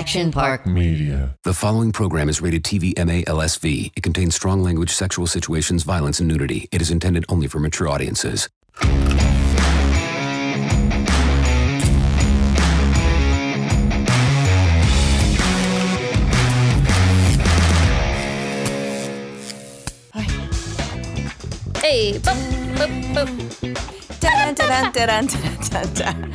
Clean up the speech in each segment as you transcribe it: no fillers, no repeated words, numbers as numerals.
Action Park Media. The following program is rated TV MA-LSV. It contains strong language, sexual situations, violence, and nudity. It is intended only for mature audiences. Hey, boop, boop, boop. Dun, dun, dun, dun, dun, dun, dun.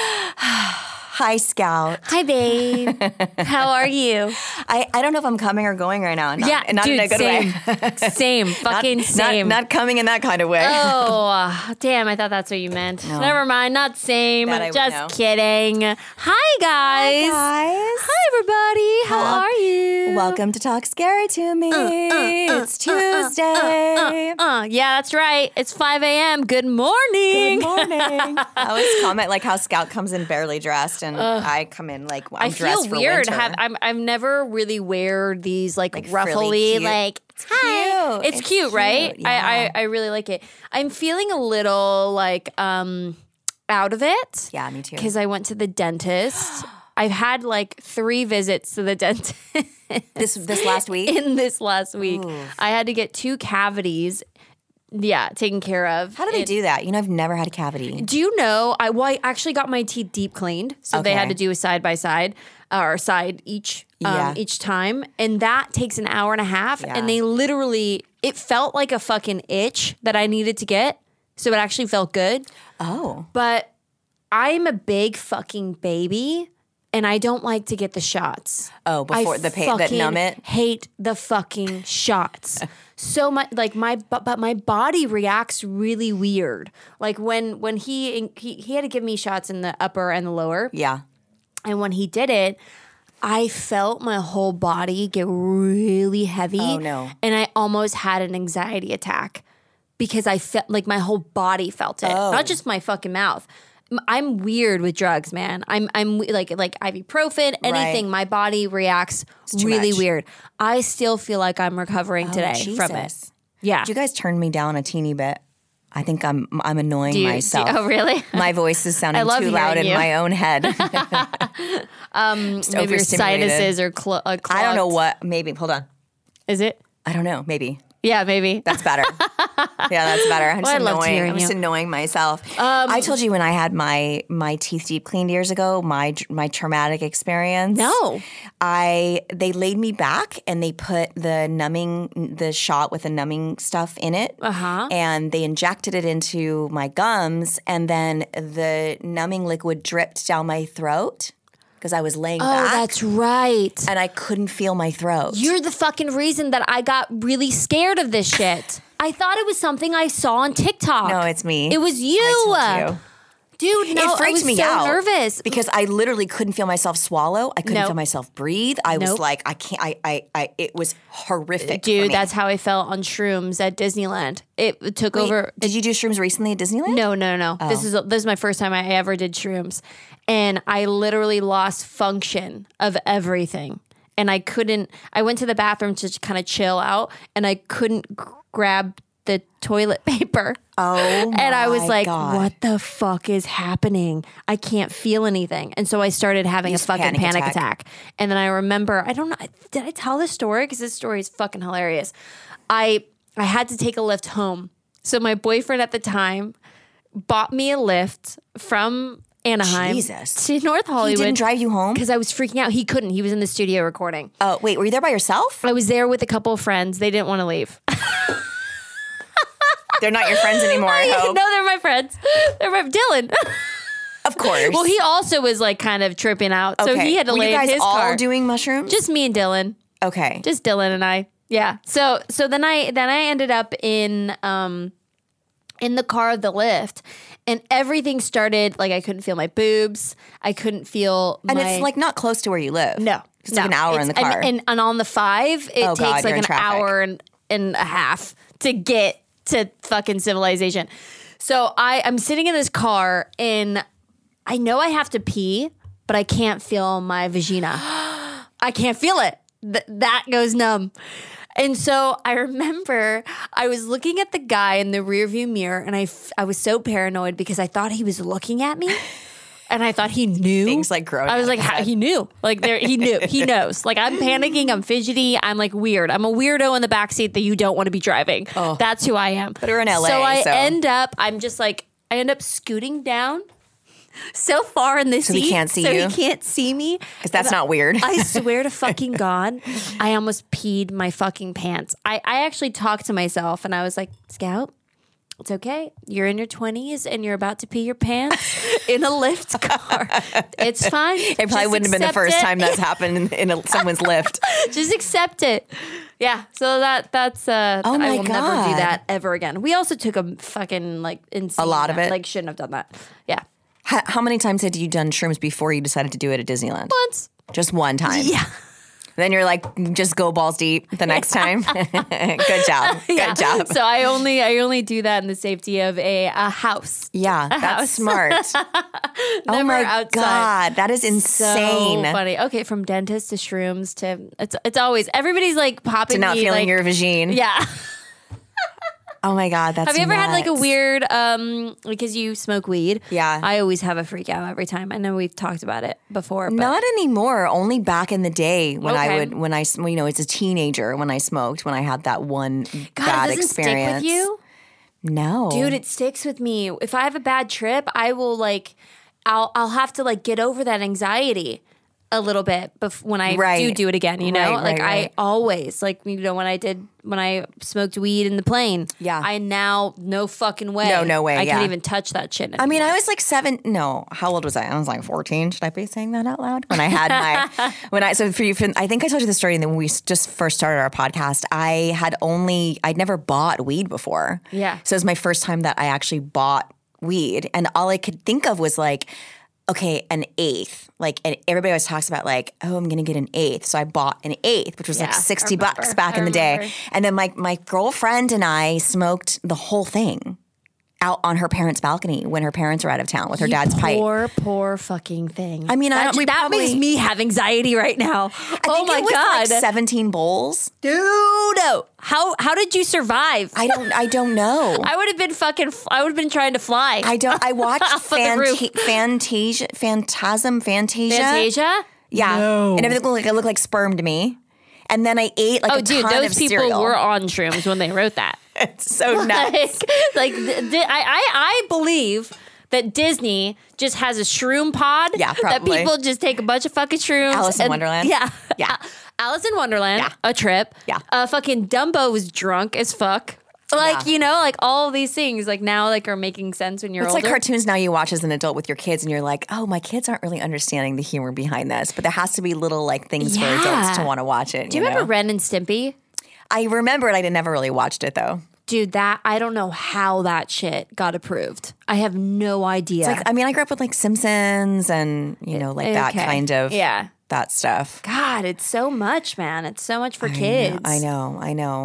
Hi, Scout. Hi, babe. How are you? I don't know if I'm coming or going right now. Not dude, in a good same. way. Same. Fucking same. Not coming in that kind of way. Oh, damn. I thought that's what you meant. No. Never mind. Not same. That I would Just know. kidding. Hi, guys. Hi, everybody. How are you? Welcome to Talk Scary to Me. It's Tuesday. Yeah, that's right. It's 5 a.m. Good morning. Good morning. I always comment like how Scout comes in barely dressed and I come in like I'm I dressed feel for weird. winter. I've never really wear these like Like ruffly frilly cute. like. It's Hi. cute. It's cute, right? Yeah. I really like it. I'm feeling a little like out of it. Yeah, me too. Because I went to the dentist. I've had like 3 visits to the dentist This last week. in this last week. Oof. I had to get 2 cavities. Yeah, taken care of. How do they do that? You know, I've never had a cavity. Do you know? I actually got my teeth deep cleaned, so they had Okay. to do a side by side or side each Yeah. each time, and that takes an hour and a half. Yeah. And they literally, it felt like a fucking itch that I needed to get, so it actually felt good. Oh. But I'm a big fucking baby, and I don't like to get the shots. Oh, before I the pain that numb it? Hate the fucking shots so much. Like but my body reacts really weird. Like when he had to give me shots in the upper and the lower, Yeah. and when he did it, I felt my whole body get really heavy. Oh, no. And I almost had an anxiety attack because I felt like my whole body felt it, Oh. not just my fucking mouth. I'm weird with drugs, man. I'm like ibuprofen, anything. My body reacts too really much. weird. I still feel like I'm recovering today from it. Jesus. Yeah. Did you guys turn me down a teeny bit? I think I'm annoying myself. Oh, really? My voice is sounding I love too loud in hearing you. my own head. Just Maybe your overstimulated. sinuses are clogged. I don't know what. Maybe. Hold on. Is it? I don't know. Maybe. Yeah, maybe. That's better. Yeah, that's better. I'm just I loved annoying. hearing I'm just you. annoying myself. I told you when I had my teeth deep cleaned years ago, my traumatic experience. No. They laid me back and they put the shot with the numbing stuff in it. Uh-huh. And they injected it into my gums, and then the numbing liquid dripped down my throat because I was laying Oh, back. that's right. And I couldn't feel my throat. You're the fucking reason that I got really scared of this shit. I thought it was something I saw on TikTok. No, it's me. It was you. I told you. Dude, no, It freaked I was me so out nervous. because I literally couldn't feel myself swallow. I couldn't Nope. feel myself breathe. I was Nope. like, I can't. It was horrific. for Dude, me. that's how I felt on shrooms at Disneyland. It took Wait, over. Did you do shrooms recently at Disneyland? No. Oh. This is my first time I ever did shrooms, and I literally lost function of everything. And I couldn't. I went to the bathroom to kind of chill out, and I couldn't grab the toilet paper. Oh, And I was my like, God. what the fuck is happening? I can't feel anything. And so I started having a fucking panic attack. And then I remember, I don't know, did I tell this story? Because this story is fucking hilarious. I had to take a lift home. So my boyfriend at the time bought me a lift from Anaheim Jesus. to North Hollywood. He didn't drive you home? Because I was freaking out. He couldn't. He was in the studio recording. Oh, wait, were you there by yourself? I was there with a couple of friends. They didn't want to leave. They're not your friends anymore, I No, hope. they're my friends. They're my Dylan. Of course. Well, he also was like kind of tripping out, so he had to Were lay you guys in his all car. doing mushrooms? Just me and Dylan. Okay. Just Dylan and I. Yeah. So then I ended up in the car of the lift, and everything started like I couldn't feel my boobs. I couldn't feel And my, it's like not close to where you live. no, It's like an hour in the car. And on the 5, it Oh, takes God, like you're in an traffic. hour and a half to get to fucking civilization. So I'm sitting in this car and I know I have to pee, but I can't feel my vagina. I can't feel it. That goes numb. And so I remember I was looking at the guy in the rearview mirror, and I was so paranoid because I thought he was looking at me. And and I thought he knew. Things like growing I was out like, of his how, head. he knew. Like he knew. He knows. Like I'm panicking. I'm fidgety. I'm like weird. I'm a weirdo in the backseat that you don't want to be driving. Oh. That's who I am. But we're in LA, So I so- I'm just like, I end up scooting down so far in the seat. he can't see so you? he can't see me. Because that's not weird. I swear to fucking God, I almost peed my fucking pants. I actually talked to myself and I was like, Scout, it's okay. You're in your 20s and you're about to pee your pants in a Lyft car. It's fine. It probably wouldn't have been the first time that's happened in someone's Lyft. Just accept it. Yeah. So that's Oh my I will never do God. that ever again. We also took a fucking like insane A lot of it? Like shouldn't have done that. Yeah. How many times had you done shrooms before you decided to do it at Disneyland? Once. Just one time. Yeah. Then you're like, just go balls deep the next time. Good job. Yeah. Good job. So I only do that in the safety of a house. Yeah, that's house. smart. Oh Never my outside. God, that is insane. So funny. Okay, from dentist to shrooms to it's always everybody's like popping To not me, feeling like, your vagine. Yeah. Oh my God, that's Have you ever had like a nuts. weird because you smoke weed? Yeah. I always have a freak out every time. I know we've talked about it before. But Not anymore. Only back in the day when Okay. as a teenager, when I smoked, when I had that one God, bad it doesn't experience. stick with you? No, Dude, it sticks with me. If I have a bad trip, I will like I'll have to like get over that anxiety a little bit when I Right. do it again, you know? Right, like right. I always like when I smoked weed in the plane. Yeah. I now no fucking way. No way, I yeah. can't even touch that shit. I mean, I was like how old was I? I was like 14. Should I be saying that out loud? When I had so for you, I think I told you the story and then when we just first started our podcast, I'd never bought weed before. Yeah. So it was my first time that I actually bought weed. And all I could think of was like, okay, an eighth. Like, and everybody always talks about like, oh, I'm going to get an eighth. So I bought an eighth, which was like Yeah, $60 I remember. back in the remember. day. And then my girlfriend and I smoked the whole thing out on her parents' balcony when her parents were out of town with her dad's pipe. Poor fucking thing. I mean, that makes me have anxiety right now. I Oh think my it was God. like 17 bowls. Dude, how did you survive? I don't know. I would have been I would have been trying to fly. I watched Off of the roof. Fantasia. Fantasia? Yeah. No. And everything looked like sperm to me. And then I ate like Oh, a dude, ton those of people cereal. were on shrooms when they wrote that. It's so nuts. I believe that Disney just has a shroom pod. Yeah, That probably. people just take a bunch of fucking shrooms. Alice in Wonderland? Yeah. Yeah. Alice in Wonderland. Yeah. A trip. Yeah. Fucking Dumbo was drunk as fuck. Like, Yeah. you know, like all of these things like now like are making sense when you're It's older. like cartoons now you watch as an adult with your kids and you're like, oh, my kids aren't really understanding the humor behind this. But there has to be little like things for Yeah. adults to want to watch it. Do you remember Ren and Stimpy? I remember it. I never really watched it though. Dude, I don't know how that shit got approved. I have no idea. Like, I mean, I grew up with like Simpsons and, you know, like that Okay. kind of Yeah. that stuff. God, it's so much, man. It's so much for kids. I know.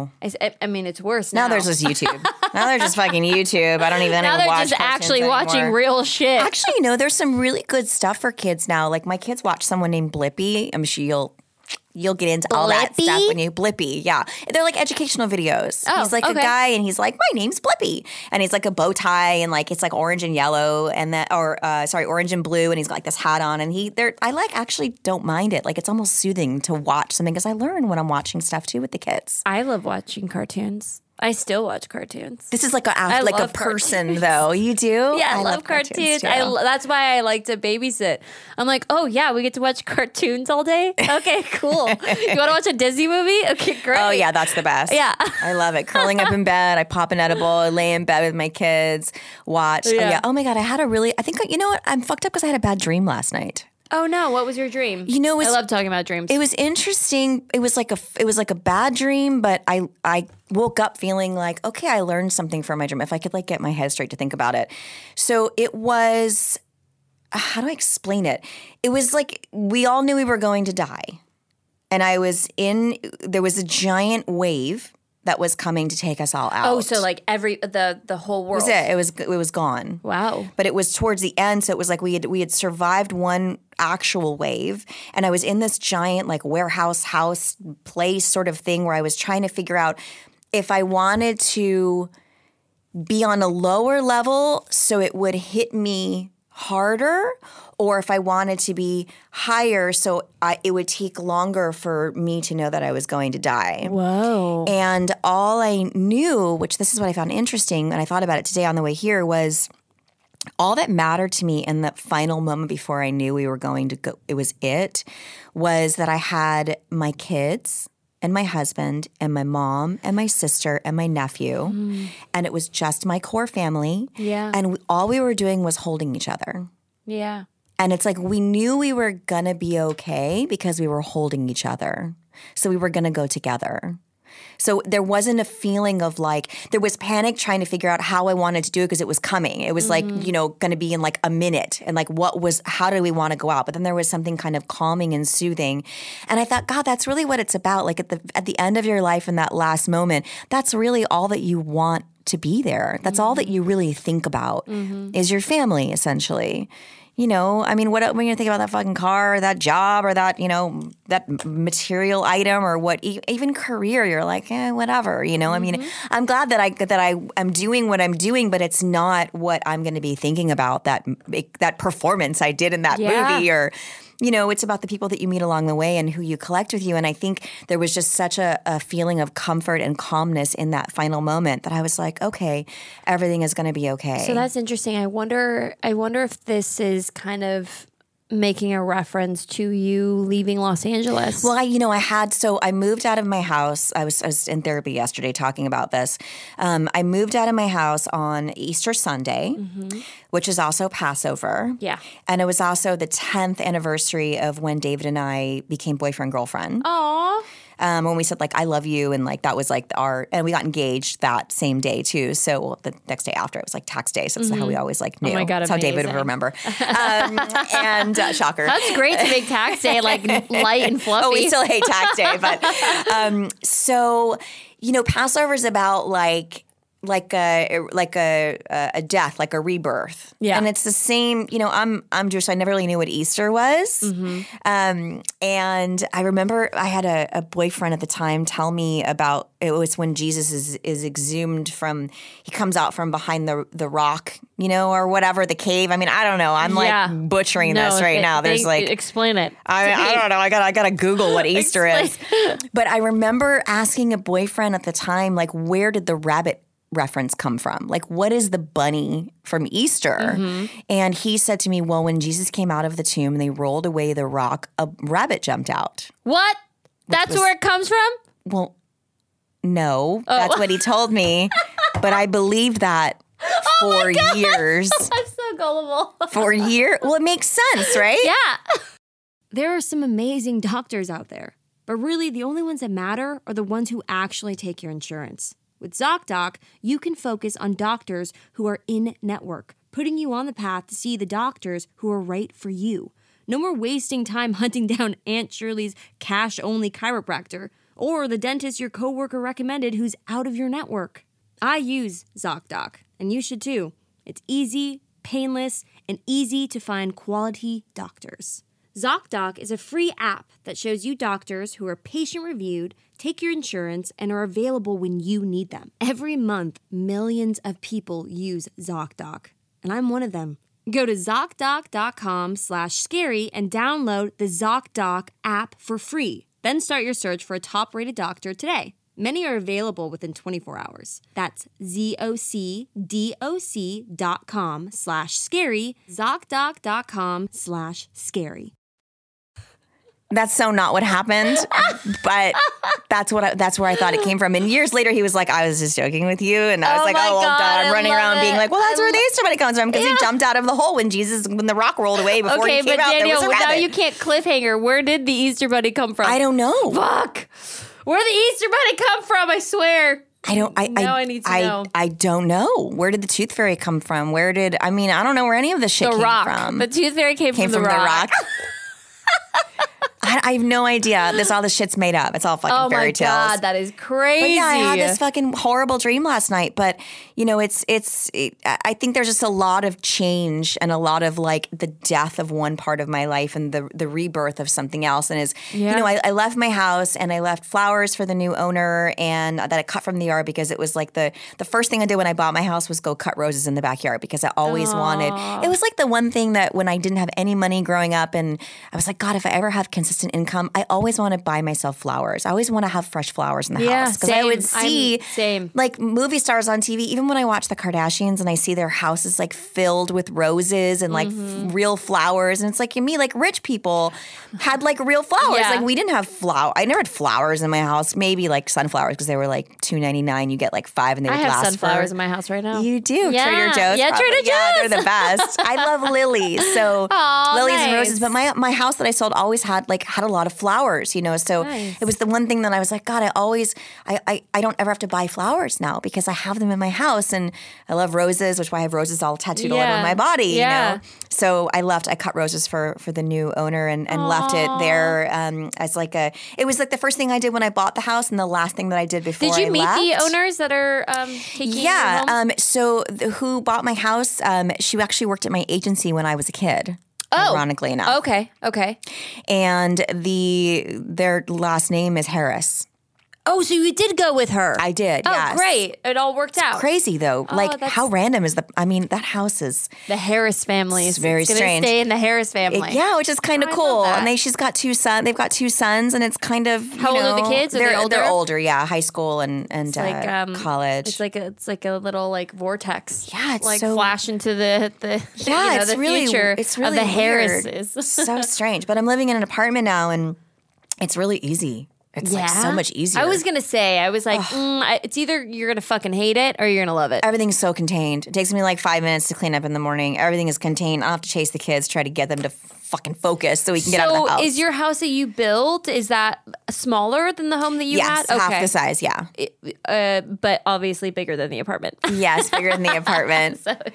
I mean, it's worse now. Now there's just YouTube. Now there's just fucking YouTube. I don't even Now they're watch just cartoons actually watching anymore. real shit. Actually, no, there's some really good stuff for kids now. Like my kids watch someone named Blippi. I'm sure you'll get into all that Blippi? stuff when you Blippi. Yeah, they're like educational videos. Oh, he's like a okay. guy, and he's like, my name's Blippi, and he's like a bow tie, and like it's like orange and yellow, and that orange and blue, and he's got like this hat on, and I like actually don't mind it. Like it's almost soothing to watch something because I learn when I'm watching stuff too with the kids. I love watching cartoons. I still watch cartoons. This is like a love person cartoons. though. You do? Yeah, I love cartoons. too. That's why I like to babysit. I'm like, oh yeah, we get to watch cartoons all day. Okay, cool. You want to watch a Disney movie? Okay, great. Oh yeah, that's the best. Yeah. I love it. Curling up in bed, I pop an edible, I lay in bed with my kids, watch. Yeah. Oh, yeah. Oh my God, I think you know what? I'm fucked up because I had a bad dream last night. Oh no, what was your dream? You know, I love talking about dreams. It was interesting. It was like a bad dream, but I woke up feeling like, okay, I learned something from my dream. If I could like get my head straight to think about it. So it was, how do I explain it? It was like we all knew we were going to die. And there was a giant wave that was coming to take us all out. oh, so like the whole world. That was it. It was gone. Wow. But it was towards the end, so it was like we had survived one actual wave, and I was in this giant like warehouse house place sort of thing where I was trying to figure out if I wanted to be on a lower level so it would hit me harder, or if I wanted to be higher, so it would take longer for me to know that I was going to die. Whoa. And all I knew, which this is what I found interesting, and I thought about it today on the way here, was all that mattered to me in that final moment before I knew we were going to go, was that I had my kids and my husband and my mom and my sister and my nephew. And it was just my core family. Yeah. And all we were doing was holding each other. Yeah. And it's like we knew we were going to be okay because we were holding each other. So we were going to go together. So there wasn't a feeling of like, there was panic trying to figure out how I wanted to do it because it was coming. It was like, going to be in like a minute. And like, how do we want to go out? But then there was something kind of calming and soothing. And I thought, God, that's really what it's about. Like at the end of your life in that last moment, that's really all that you want to be there. That's all that you really think about is your family, essentially. I mean, when you think about that fucking car or that job or that, that material item or what, even career, you're like, whatever, I mean, I'm glad that I'm doing what I'm doing, but it's not what I'm going to be thinking about that performance I did in that movie or, it's about the people that you meet along the way and who you collect with you. And I think there was just such a feeling of comfort and calmness in that final moment that I was like, okay, everything is going to be okay. So that's interesting. I wonder if this is kind of making a reference to you leaving Los Angeles. Well, I moved out of my house. I was in therapy yesterday talking about this. I moved out of my house on Easter Sunday, which is also Passover. Yeah. And it was also the 10th anniversary of when David and I became boyfriend-girlfriend. Aww. When we said like, I love you. And like, that was like and we got engaged that same day too. So the next day after it was like tax day. So that's how we always like knew. Oh my God, that's how David would remember. And shocker. That's great to make tax day like light and fluffy. Oh, we still hate tax day. But so, Passover is about like a death, like a rebirth. Yeah. And it's the same, I'm Jewish, so I never really knew what Easter was. And I remember I had a boyfriend at the time tell me about, it was when Jesus is exhumed he comes out from behind the rock, or whatever, the cave. I mean, I don't know. I'm like butchering this right now. There's like, explain it. I don't know. I gotta Google what Easter is. But I remember asking a boyfriend at the time, like, where did the rabbit reference come from? Like, what is the bunny from Easter? And he said to me, well, when Jesus came out of the tomb and they rolled away the rock, a rabbit jumped out. What? That's where it comes from? Well, no, that's what he told me. But I believed that for years. I'm so gullible. For years? Well, it makes sense, right? Yeah. There are some amazing doctors out there, but really the only ones that matter are the ones who actually take your insurance. With ZocDoc, you can focus on doctors who are in-network, putting you on the path to see the doctors who are right for you. No more wasting time hunting down Aunt Shirley's cash-only chiropractor or the dentist your coworker recommended who's out of your network. I use ZocDoc, and you should too. It's easy, painless, and easy to find quality doctors. ZocDoc is a free app that shows you doctors who are patient-reviewed, take your insurance, and are available when you need them. Every month, millions of people use ZocDoc, and I'm one of them. Go to ZocDoc.com/scary and download the ZocDoc app for free. Then start your search for a top-rated doctor today. Many are available within 24 hours. That's ZocDoc.com/scary, ZocDoc.com/scary. That's so not what happened, but that's where I thought it came from. And years later, he was like, I was just joking with you. And I was like, oh, well, God, I'm running around being like, well, that's where the Easter bunny comes from because he jumped out of the hole when the rock rolled away before he came out. Daniel, there was a rabbit. now you can't cliffhanger. Where did the Easter bunny come from? I don't know. Fuck. Where did the Easter bunny come from? I swear. I need to know. I don't know. Where did the tooth fairy come from? I don't know where any of this shit came from. The tooth fairy came from the rock. I have no idea. All this shit's made up. It's all fucking fairy tales. Oh my God, that is crazy. But yeah, I had this fucking horrible dream last night. But, I think there's just a lot of change and a lot of like the death of one part of my life and the rebirth of something else. And I left my house and I left flowers for the new owner and that I cut from the yard because it was like the first thing I did when I bought my house was go cut roses in the backyard because I always wanted. It was like the one thing that when I didn't have any money growing up and I was like, God, if I ever have consistent income, I always want to buy myself flowers. I always want to have fresh flowers in the house because I would see like movie stars on TV. Even when I watch the Kardashians and I see their houses like filled with roses and like real flowers, and it's like me, like rich people had like real flowers. Like we didn't have I never had flowers in my house. Maybe like sunflowers because they were like $2.99. You get like 5 and they would last. I have sunflowers in my house right now. You do, Trader Joe's. Yeah, probably. Trader Joe's. Yeah, they're the best. I love lilies. So lilies and roses. But my house that I sold always had a lot of flowers. So it was the one thing that I was like, God, I don't ever have to buy flowers now because I have them in my house and I love roses, which is why I have roses all tattooed all over my body. Yeah. So I cut roses for the new owner and left it there as like it was like the first thing I did when I bought the house and the last thing that I did before I left. Did you meet the owners that are taking your home? So who bought my house, she actually worked at my agency when I was a kid. Ironically enough. Okay. And their last name is Harris. Oh, so you did go with her? I did, yes. Oh, great. It all worked out. Crazy, though. How random is that house is... The Harris family is very strange. Stay in the Harris family. Which is kind of cool. And she's got two sons. They've got two sons, and it's kind of, How old are the kids? Are they older? They're older, yeah. High school and college. It's like a little like vortex. Yeah, it's like so... flash into the it's really, future it's really of the weird. Harrises. So strange. But I'm living in an apartment now, and it's really easy. It's like so much easier. I was going to say, I was like, it's either you're going to fucking hate it or you're going to love it. Everything's so contained. It takes me like 5 minutes to clean up in the morning. Everything is contained. I don't have to chase the kids, try to get them to fucking focus so we can get out of the house. So is your house that you built, is that smaller than the home that you had? Yes, half the size, yeah. But obviously bigger than the apartment. Yes, bigger than the apartment. But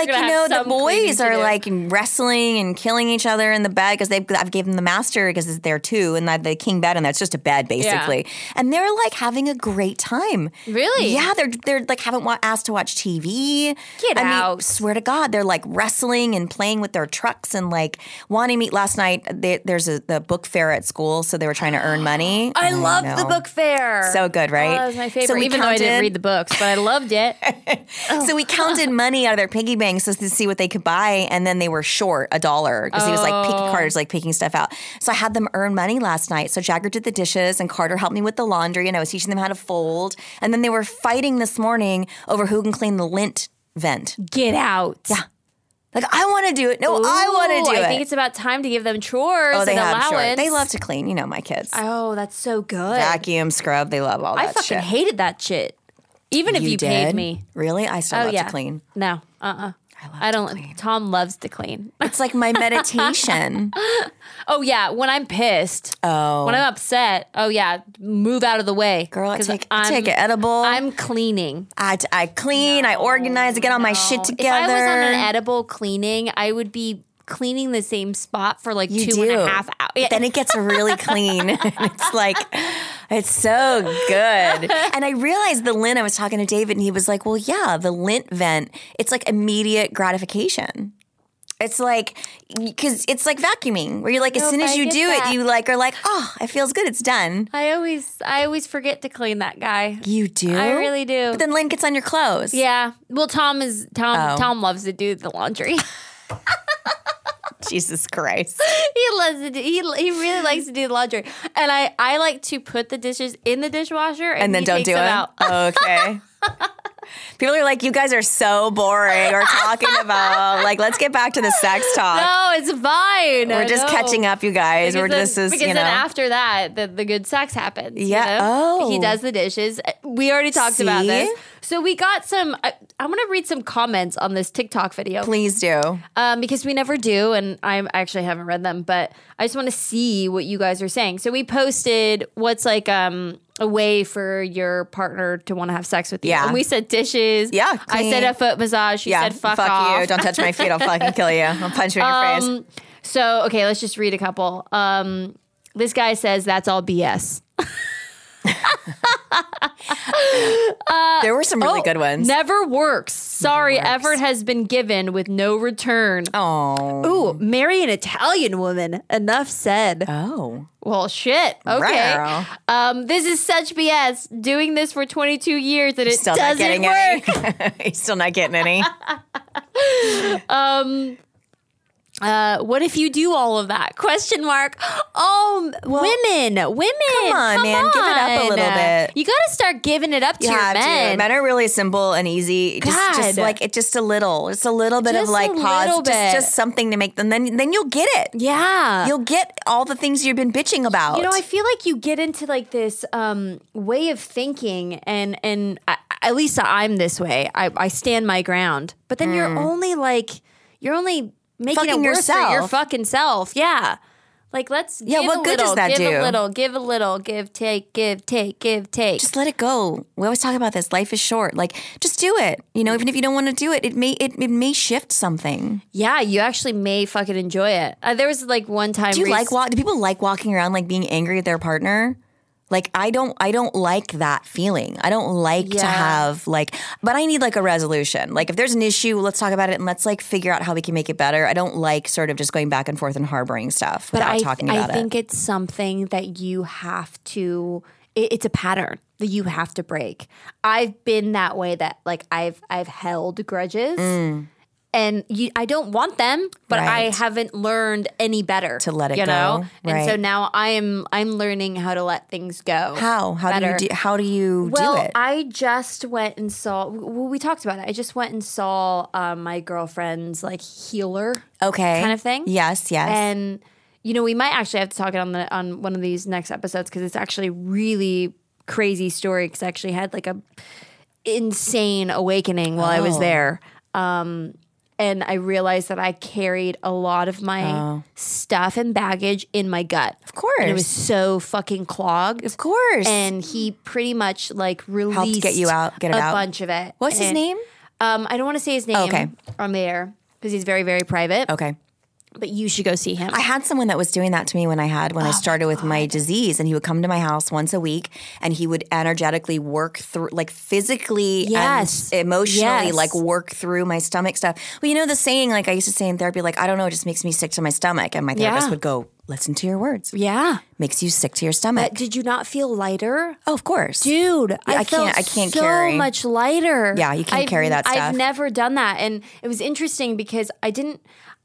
the boys are like wrestling and killing each other in the bed because I've gave them the master because it's there too, and the king bed, and that's just a bed basically. Yeah. And they're like having a great time. Really? Yeah, they're like haven't asked to watch TV. Get out. Mean, swear to God, they're like wrestling and playing with their trucks and like wanting to meet. Last night, there's the book fair at school, so they were trying to earn money. I love the book fair. So good, right? Oh, that was my favorite, even though I didn't read the books, but I loved it. So we counted money out of their piggy banks to see what they could buy, and then they were short $1 because he was like picking Carter's like picking stuff out. So I had them earn money last night. So Jagger did the dishes, and Carter helped me with the laundry, and I was teaching them how to fold. And then they were fighting this morning over who can clean the lint vent. Get out. Yeah. Like, I want to do it. No, I want to do it. I think it's about time to give them chores they and have allowance. Chores. They love to clean. You know my kids. Oh, that's so good. Vacuum, scrub. They love all that shit. I fucking hated that shit. Even if you paid me. Really? I still love to clean. No. I don't. Clean. Tom loves to clean. It's like my meditation. Oh, yeah. When I'm pissed. Oh. When I'm upset. Oh, yeah. Move out of the way. Girl, I take an edible. I'm cleaning. I clean. I organize. I get all my shit together. If I was on an edible cleaning, I would be cleaning the same spot for like 2.5 hours. But then it gets really clean. It's like, it's so good. And I realized the lint, I was talking to David and he was like, well, yeah, the lint vent, it's like immediate gratification. It's like, because it's like vacuuming where you're like, as soon as you do it, you like are like, oh, it feels good. It's done. I always forget to clean that guy. You do? I really do. But then lint gets on your clothes. Yeah. Well, Tom loves to do the laundry. Jesus Christ. He loves to do, he really likes to do the laundry. And I like to put the dishes in the dishwasher and then don't do it out. Okay. People are like, you guys are so boring or talking about, like, let's get back to the sex talk. No, it's fine. We're just catching up, you guys. Because then after that, the good sex happens. Yeah. You know? Oh. He does the dishes. We already talked about this. So we got some, I'm going to read some comments on this TikTok video. Please do. Because we never do, and I actually haven't read them, but I just want to see what you guys are saying. So we posted what's like a way for your partner to want to have sex with you. Yeah. And we said dishes. Yeah. Clean. I said a foot massage. She said fuck off. You. Don't touch my feet. I'll fucking kill you. I'll punch you in your face. So, okay, let's just read a couple. This guy says that's all BS. There were some really good ones. Never works. Sorry, effort has been given with no return. Oh. Ooh, marry an Italian woman. Enough said. Oh. Well, shit. Okay. Wow. This is such BS. Doing this for 22 years and it Still not doesn't getting work. any. He's still not getting any. What if you do all of that? Question mark. Oh, women. Come on, man. Give it up a little bit. You got to start giving it up to You your have men. to. Men are really simple and easy. Just God. like it, just a little bit of Just like a pause, little bit. just something to make them. Then you'll get it. Yeah. You'll get all the things you've been bitching about. You know, I feel like you get into like this way of thinking, and at least I'm this way. I stand my ground, but then you're only making Fucking it worse for your yourself. fucking self. Yeah. Like, let's give what a good little, does that give do? a little, give a little, give, take, give, take, give, take. Just let it go. We always talk about this. Life is short. Like, just do it. You know, even if you don't want to do it, it may shift something. Yeah, you actually may fucking enjoy it. There was like one time. Do people like walking around like being angry at their partner? Like I don't like that feeling. I don't like to have but I need like a resolution. Like if there's an issue, let's talk about it and let's like figure out how we can make it better. I don't like sort of just going back and forth and harboring stuff without talking about it. I think it's something that you have to. It's a pattern that you have to break. I've been that way. That like I've held grudges. And I don't want them, but I haven't learned any better to let it go. Right. And so now I'm learning how to let things go. How do you do it? I just went and saw. Well, we talked about it. I just went and saw my girlfriend's like healer, kind of thing. Yes. And you know, we might actually have to talk it on one of these next episodes because it's actually really crazy story. Because I actually had like a insane awakening while I was there. And I realized that I carried a lot of my stuff and baggage in my gut. Of course. And it was so fucking clogged. Of course. And he pretty much like released helped get it out. a bunch of it. What's his name? I don't want to say his name on the air because he's very, very private. Okay. But you should go see him. I had someone that was doing that to me when I started with my disease, and he would come to my house once a week and he would energetically work through, like physically and emotionally, like work through my stomach stuff. Well, you know, the saying, like I used to say in therapy, like, I don't know, it just makes me sick to my stomach. And my therapist would go, listen to your words. Yeah. Makes you sick to your stomach. But did you not feel lighter? Oh, of course. Dude, I can't so carry. much lighter. Yeah, you can't carry that stuff. I've never done that. And it was interesting because I did.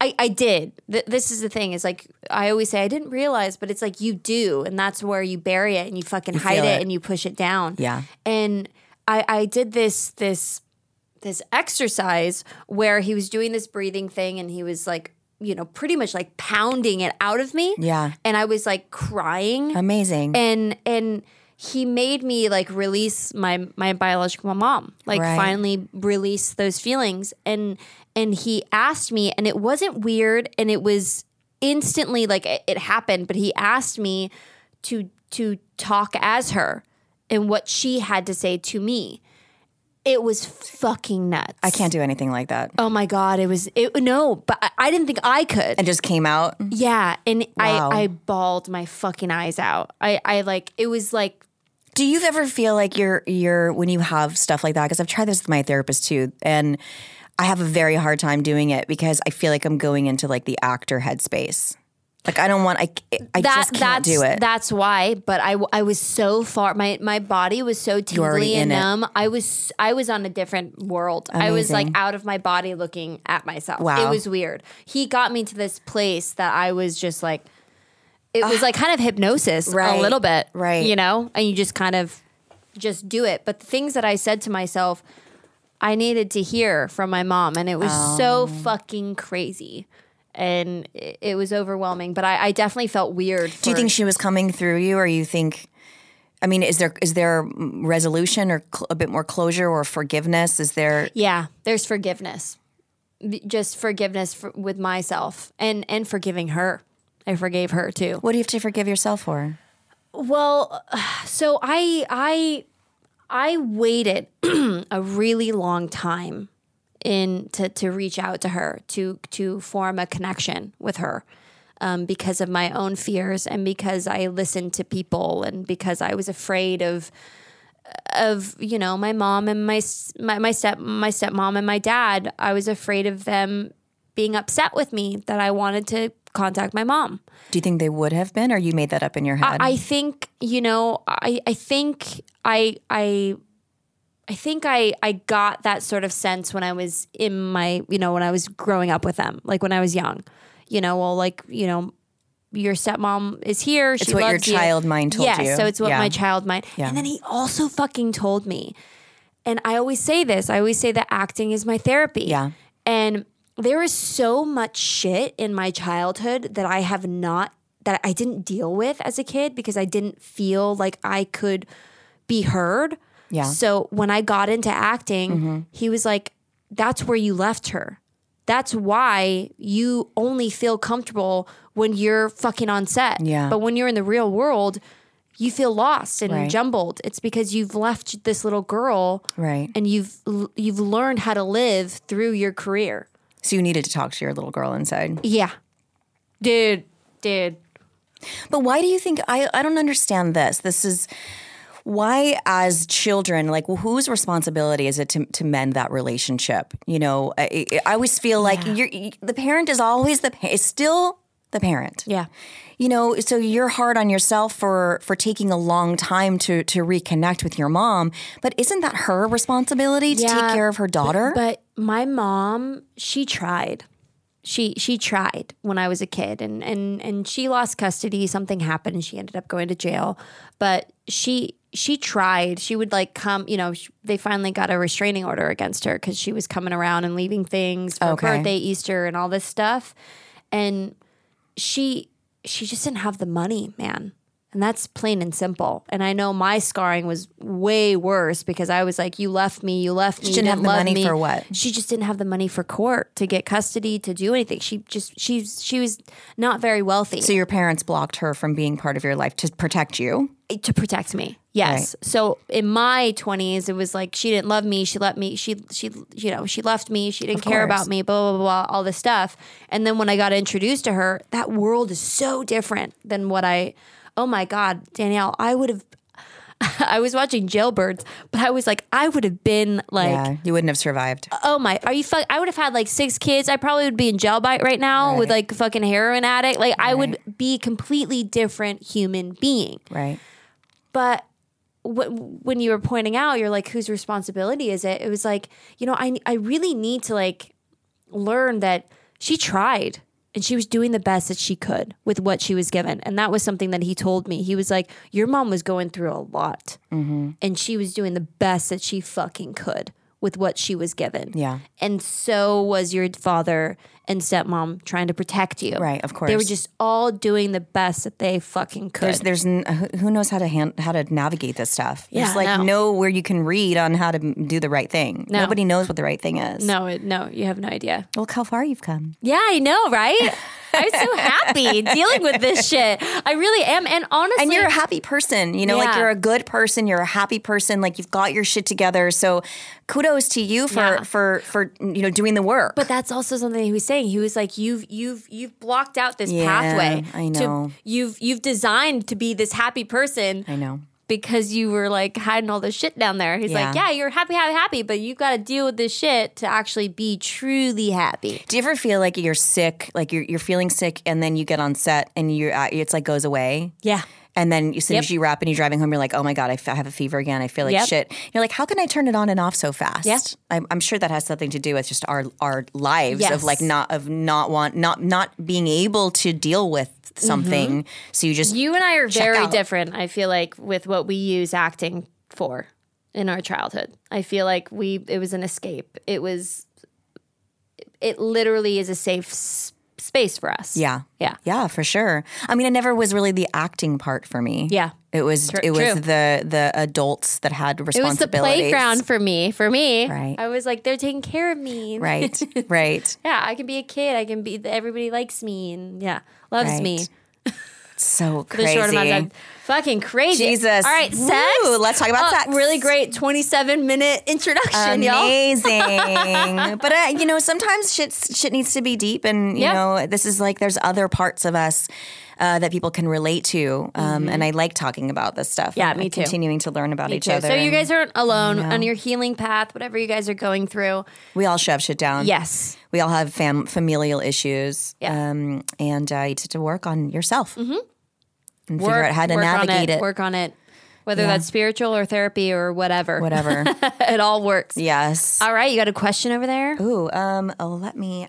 This is the thing is like, I always say I didn't realize, but it's like you do. And that's where you bury it and you fucking hide it and you push it down. Yeah. And I did this exercise where he was doing this breathing thing and he was like, you know, pretty much like pounding it out of me. Yeah. And I was like crying. Amazing. And he made me like release my biological mom, like finally release those feelings. And he asked me, and it wasn't weird, and it was instantly like it happened, but he asked me to talk as her and what she had to say to me. It was fucking nuts. I can't do anything like that. Oh my God. But I didn't think I could. And just came out? Yeah. And Wow. I bawled my fucking eyes out. It was like. Do you ever feel like you're when you have stuff like that? Because I've tried this with my therapist too. And I have a very hard time doing it because I feel like I'm going into like the actor headspace. Like I don't want, I just can't do it. That's why. But I was so far, my body was so tingly and numb. I was on a different world. Amazing. I was like out of my body looking at myself. Wow. It was weird. He got me to this place that I was just like, it was like kind of hypnosis a little bit. Right. You know, and you just kind of just do it. But the things that I said to myself, I needed to hear from my mom. And it was so fucking crazy. And it was overwhelming, but I definitely felt weird. Do you think she was coming through you, or you think? I mean, is there resolution or a bit more closure or forgiveness? Is there? Yeah, there's forgiveness, just forgiveness with myself and forgiving her. I forgave her too. What do you have to forgive yourself for? Well, so I waited a really long time to reach out to her, to form a connection with her, because of my own fears and because I listened to people and because I was afraid of my mom and my stepmom and my dad. I was afraid of them being upset with me that I wanted to contact my mom. Do you think they would have been, or you made that up in your head? I think, I think I got that sort of sense when I was in my, when I was growing up with them, like when I was young, your stepmom is here. It's what your child mind told you. Yeah, so it's what my child mind. Yeah. And then he also fucking told me, and I always say this, that acting is my therapy. Yeah. And there is so much shit in my childhood that that I didn't deal with as a kid because I didn't feel like I could be heard. Yeah. So when I got into acting, he was like, that's where you left her. That's why you only feel comfortable when you're fucking on set. Yeah. But when you're in the real world, you feel lost and jumbled. It's because you've left this little girl, right? And you've learned how to live through your career. So you needed to talk to your little girl inside. Yeah. Dude. But why do you think, I don't understand this. This is why as children, like, well, whose responsibility is it to mend that relationship? I always feel like the parent is always is still the parent. Yeah. So you're hard on yourself for taking a long time to reconnect with your mom, but isn't that her responsibility to take care of her daughter? But my mom, she tried. She tried when I was a kid, and she lost custody. Something happened, and she ended up going to jail. But she tried. She would come. They finally got a restraining order against her because she was coming around and leaving things for birthday, Easter, and all this stuff. And she just didn't have the money, man. And that's plain and simple. And I know my scarring was way worse because I was like, you left me. She didn't have the money for what? She just didn't have the money for court to get custody, to do anything. She was not very wealthy. So your parents blocked her from being part of your life to protect you? To protect me. Yes. Right. So in my 20s, it was like she didn't love me. She left me. She left me. She didn't care about me, blah, blah, blah, all this stuff. And then when I got introduced to her, that world is so different than oh my God, Danielle, I was watching Jailbirds, but I was like, I would have been like. Yeah, you wouldn't have survived. Oh my, I would have had like 6 kids. I probably would be in jail right now with like fucking heroin addict. Like I would be completely different human being. Right. But when you were pointing out, you're like, whose responsibility is it? It was like, I really need to learn that she tried. And she was doing the best that she could with what she was given. And that was something that he told me. He was like, your mom was going through a lot. Mm-hmm. And she was doing the best that she fucking could with what she was given. Yeah. And so was your father and stepmom trying to protect you. Right, of course. They were just all doing the best that they fucking could. There's who knows how to navigate this stuff. Yeah, there's nowhere you can read on how to do the right thing. No. Nobody knows what the right thing is. No, you have no idea. Look how far you've come. Yeah, I know, right? I'm so happy dealing with this shit. I really am. And honestly. And you're a happy person. Like you're a good person. You're a happy person. Like you've got your shit together. So kudos to you for doing the work. But that's also something he was saying. He was like, you've blocked out this pathway. I know. You've designed to be this happy person. I know. Because you were like hiding all this shit down there. He's like, yeah, you're happy, but you've got to deal with this shit to actually be truly happy. Do you ever feel like you're sick, like you're feeling sick, and then you get on set and it's like goes away? Yeah. And then as soon as you wrap and you're driving home, you're like, oh my God, I have a fever again. I feel like shit. You're like, how can I turn it on and off so fast? Yeah. I'm sure that has something to do with just our lives of like not being able to deal with something. Mm-hmm. So you and I are very different. I feel like with what we use acting for in our childhood. I feel like it was an escape. It literally is a safe space for us. Yeah, for sure. I mean, it never was really the acting part for me. Yeah, it was the adults that had responsibilities. It was the playground for me. Right. I was like, they're taking care of me. Right. Yeah, I can be a kid. I can be. Everybody likes me and loves me. So crazy. The short amount of time. Fucking crazy. Jesus. All right, sex. Woo, let's talk about sex. Really great 27-minute introduction, y'all. Amazing. But, sometimes shit needs to be deep. And, this is like there's other parts of us that people can relate to. And I like talking about this stuff. Yeah, and me too. Continuing to learn about each other. So you guys aren't alone you know. on your healing path, whatever you guys are going through. We all shove shit down. Yes. We all have familial issues. Yeah. And you have to work on yourself. And figure out how to navigate it. Work on it. Whether Yeah. that's spiritual or therapy or whatever. Whatever. It all works. Yes. All right, you got a question over there? Ooh, let me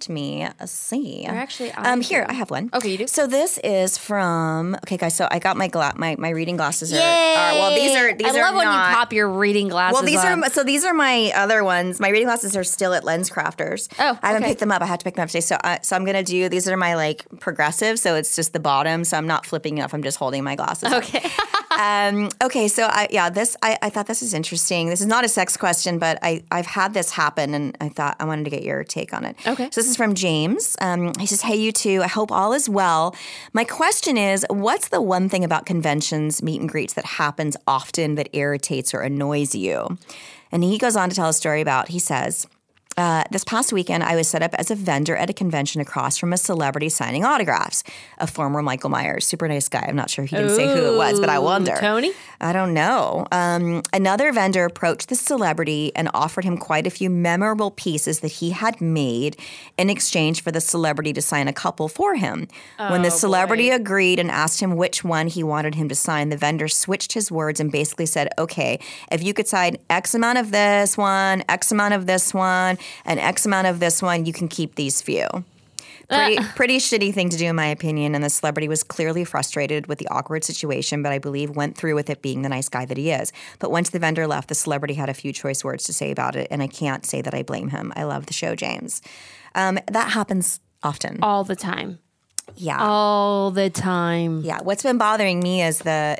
see. Or actually, here I have one. Okay, you do? So this is from. Okay, guys. So I got my my reading glasses. Yay! Well, these are I love when not. you pop your reading glasses. Well, these on. are my other ones. My reading glasses are still at Lens Crafters. Oh, I haven't okay. picked them up. I had to pick them up today. So I'm gonna do. These are my like progressive. So it's just the bottom. So I'm not flipping it up. I'm just holding my glasses. up. Okay. Okay, so I thought this is interesting. This is not a sex question, but I've had this happen, and I thought I wanted to get your take on it. Okay. So this is from James. He says, "Hey, you two. I hope all is well. My question is, what's the one thing about conventions, meet and greets that happens often that irritates or annoys you?" And he goes on to tell a story about. He says. This past weekend, I was set up as a vendor at a convention across from a celebrity signing autographs, a former Michael Myers. Super nice guy. I'm not sure he didn't say who it was, but I wonder. Tony? I don't know. Another vendor approached the celebrity and offered him quite a few memorable pieces that he had made in exchange for the celebrity to sign a couple for him. When the celebrity agreed and asked him which one he wanted him to sign, the vendor switched his words and basically said, okay, if you could sign X amount of this one, X amount of this one, and X amount of this one, you can keep these few. Pretty shitty thing to do, in my opinion. And the celebrity was clearly frustrated with the awkward situation, but I believe went through with it being the nice guy that he is. But once the vendor left, the celebrity had a few choice words to say about it, and I can't say that I blame him. I love the show, James. That happens often. All the time. Yeah. All the time. Yeah, what's been bothering me is the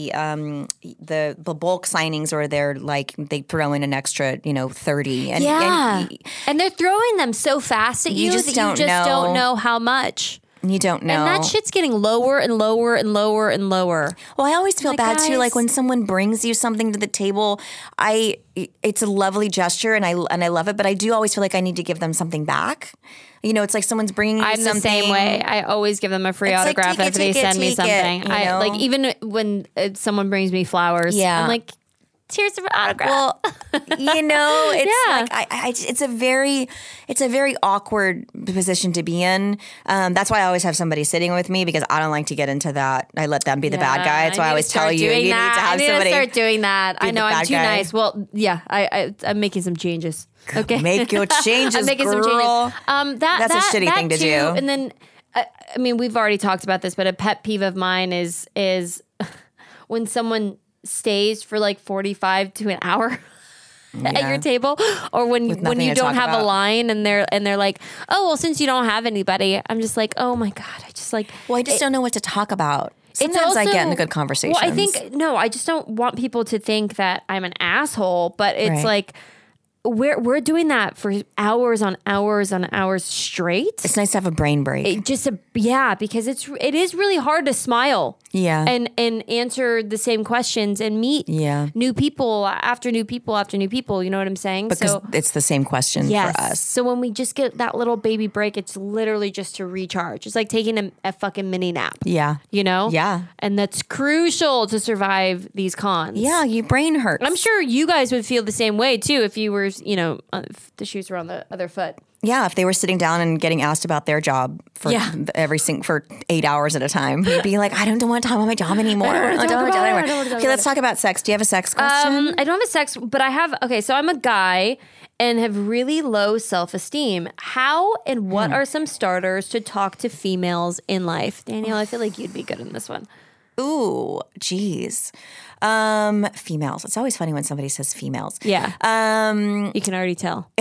bulk signings where they're like they throw in an extra 30 and And they're throwing them so fast at you, just that don't you just know. don't know how much. you don't know. And that shit's getting lower and lower and lower and lower. Well, I always feel bad too. guys. Like when someone brings you something to the table, it's a lovely gesture and I love it, but I do always feel like I need to give them something back. It's like someone's bringing you I'm something. the same way. I always give them a free It's like, autograph take it, if they take it, send me take something. it, you know? Like even when someone brings me flowers, Yeah. I'm like, here's an autograph. Well, it's Yeah. like it's a very awkward position to be in. That's why I always have somebody sitting with me because I don't like to get into that. I let them be the bad guy. That's why I always tell you need to have I somebody. to start doing that. be I know the I'm bad too guy. nice. Well, yeah, I'm making some changes. Okay, Make your changes, I'm making some girl. changes. That's a shitty thing to too, do. And then, I mean, we've already talked about this, but a pet peeve of mine is when someone stays for like 45 to an hour at your table, or when nothing you to don't talk have about. a line and they're like, oh well, since you don't have anybody, I'm just like, oh my god, I just like. Well, I just don't know what to talk about. Sometimes I get into good conversations. Well, I think no, I just don't want people to think that I'm an asshole, but it's Right. like we're doing that for hours on hours on hours straight. it's nice to have a brain break. Because it is really hard to smile. Yeah. And answer the same questions and meet new people after new people after new people. You know what I'm saying? because So it's the same question yes. for us. So when we just get that little baby break, it's literally just to recharge. It's like taking a fucking mini nap. Yeah. You know? Yeah. And that's crucial to survive these cons. Yeah, your brain hurts. I'm sure you guys would feel the same way too if you were, if the shoes were on the other foot. Yeah, if they were sitting down and getting asked about their job for for 8 hours at a time, you'd be like, I don't want to talk about my job anymore. I don't want to talk about it. Okay, let's talk about sex. Do you have a sex question? I don't have a sex, but I have. Okay, so I'm a guy and have really low self-esteem. How and what are some starters to talk to females in life? Danielle, I feel like you'd be good in this one. Ooh, geez. Females. It's always funny when somebody says females. Yeah. You can already tell.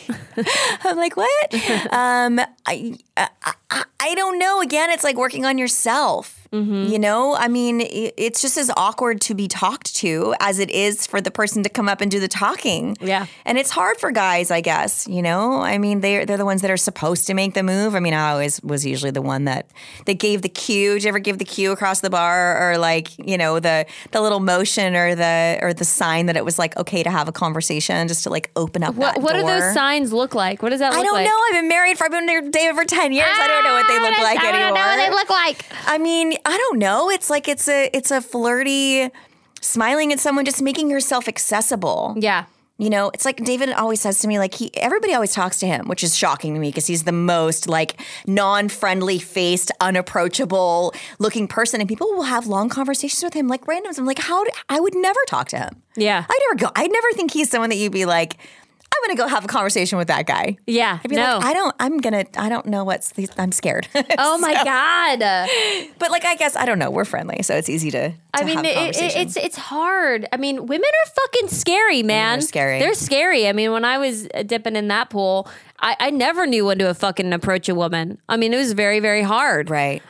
I'm like, what? I don't know. Again, it's like working on yourself. You know, I mean, it's just as awkward to be talked to as it is for the person to come up and do the talking. Yeah. And it's hard for guys, I guess, you know? I mean, they're the ones that are supposed to make the move. I mean, I always was usually the one that gave the cue. Did you ever give the cue across the bar, or like, you know, the little motion or the sign that it was like okay to have a conversation, just to like open up that door? What do those signs look like? What does that look like? I don't know. I've been dating for 10 years. I don't know what they look like anymore. I don't know what they look like. I mean, I don't know. It's like it's a flirty, smiling at someone, just making yourself accessible. Yeah. You know, it's like David always says to me, like everybody always talks to him, which is shocking to me because he's the most like non-friendly faced, unapproachable looking person. And people will have long conversations with him, like randoms. I'm like, I would never talk to him. Yeah. I'd never think he's someone that you'd be like, I'm going to go have a conversation with that guy. Yeah. I'd be like, I don't know I'm scared. Oh my God. But like, I guess, I don't know. We're friendly, so it's easy to I mean, have a conversation. it's hard. I mean, women are fucking scary, man. They're scary. They're scary. I mean, when I was dipping in that pool, I never knew when to fucking approach a woman. I mean, it was very, very hard. Right.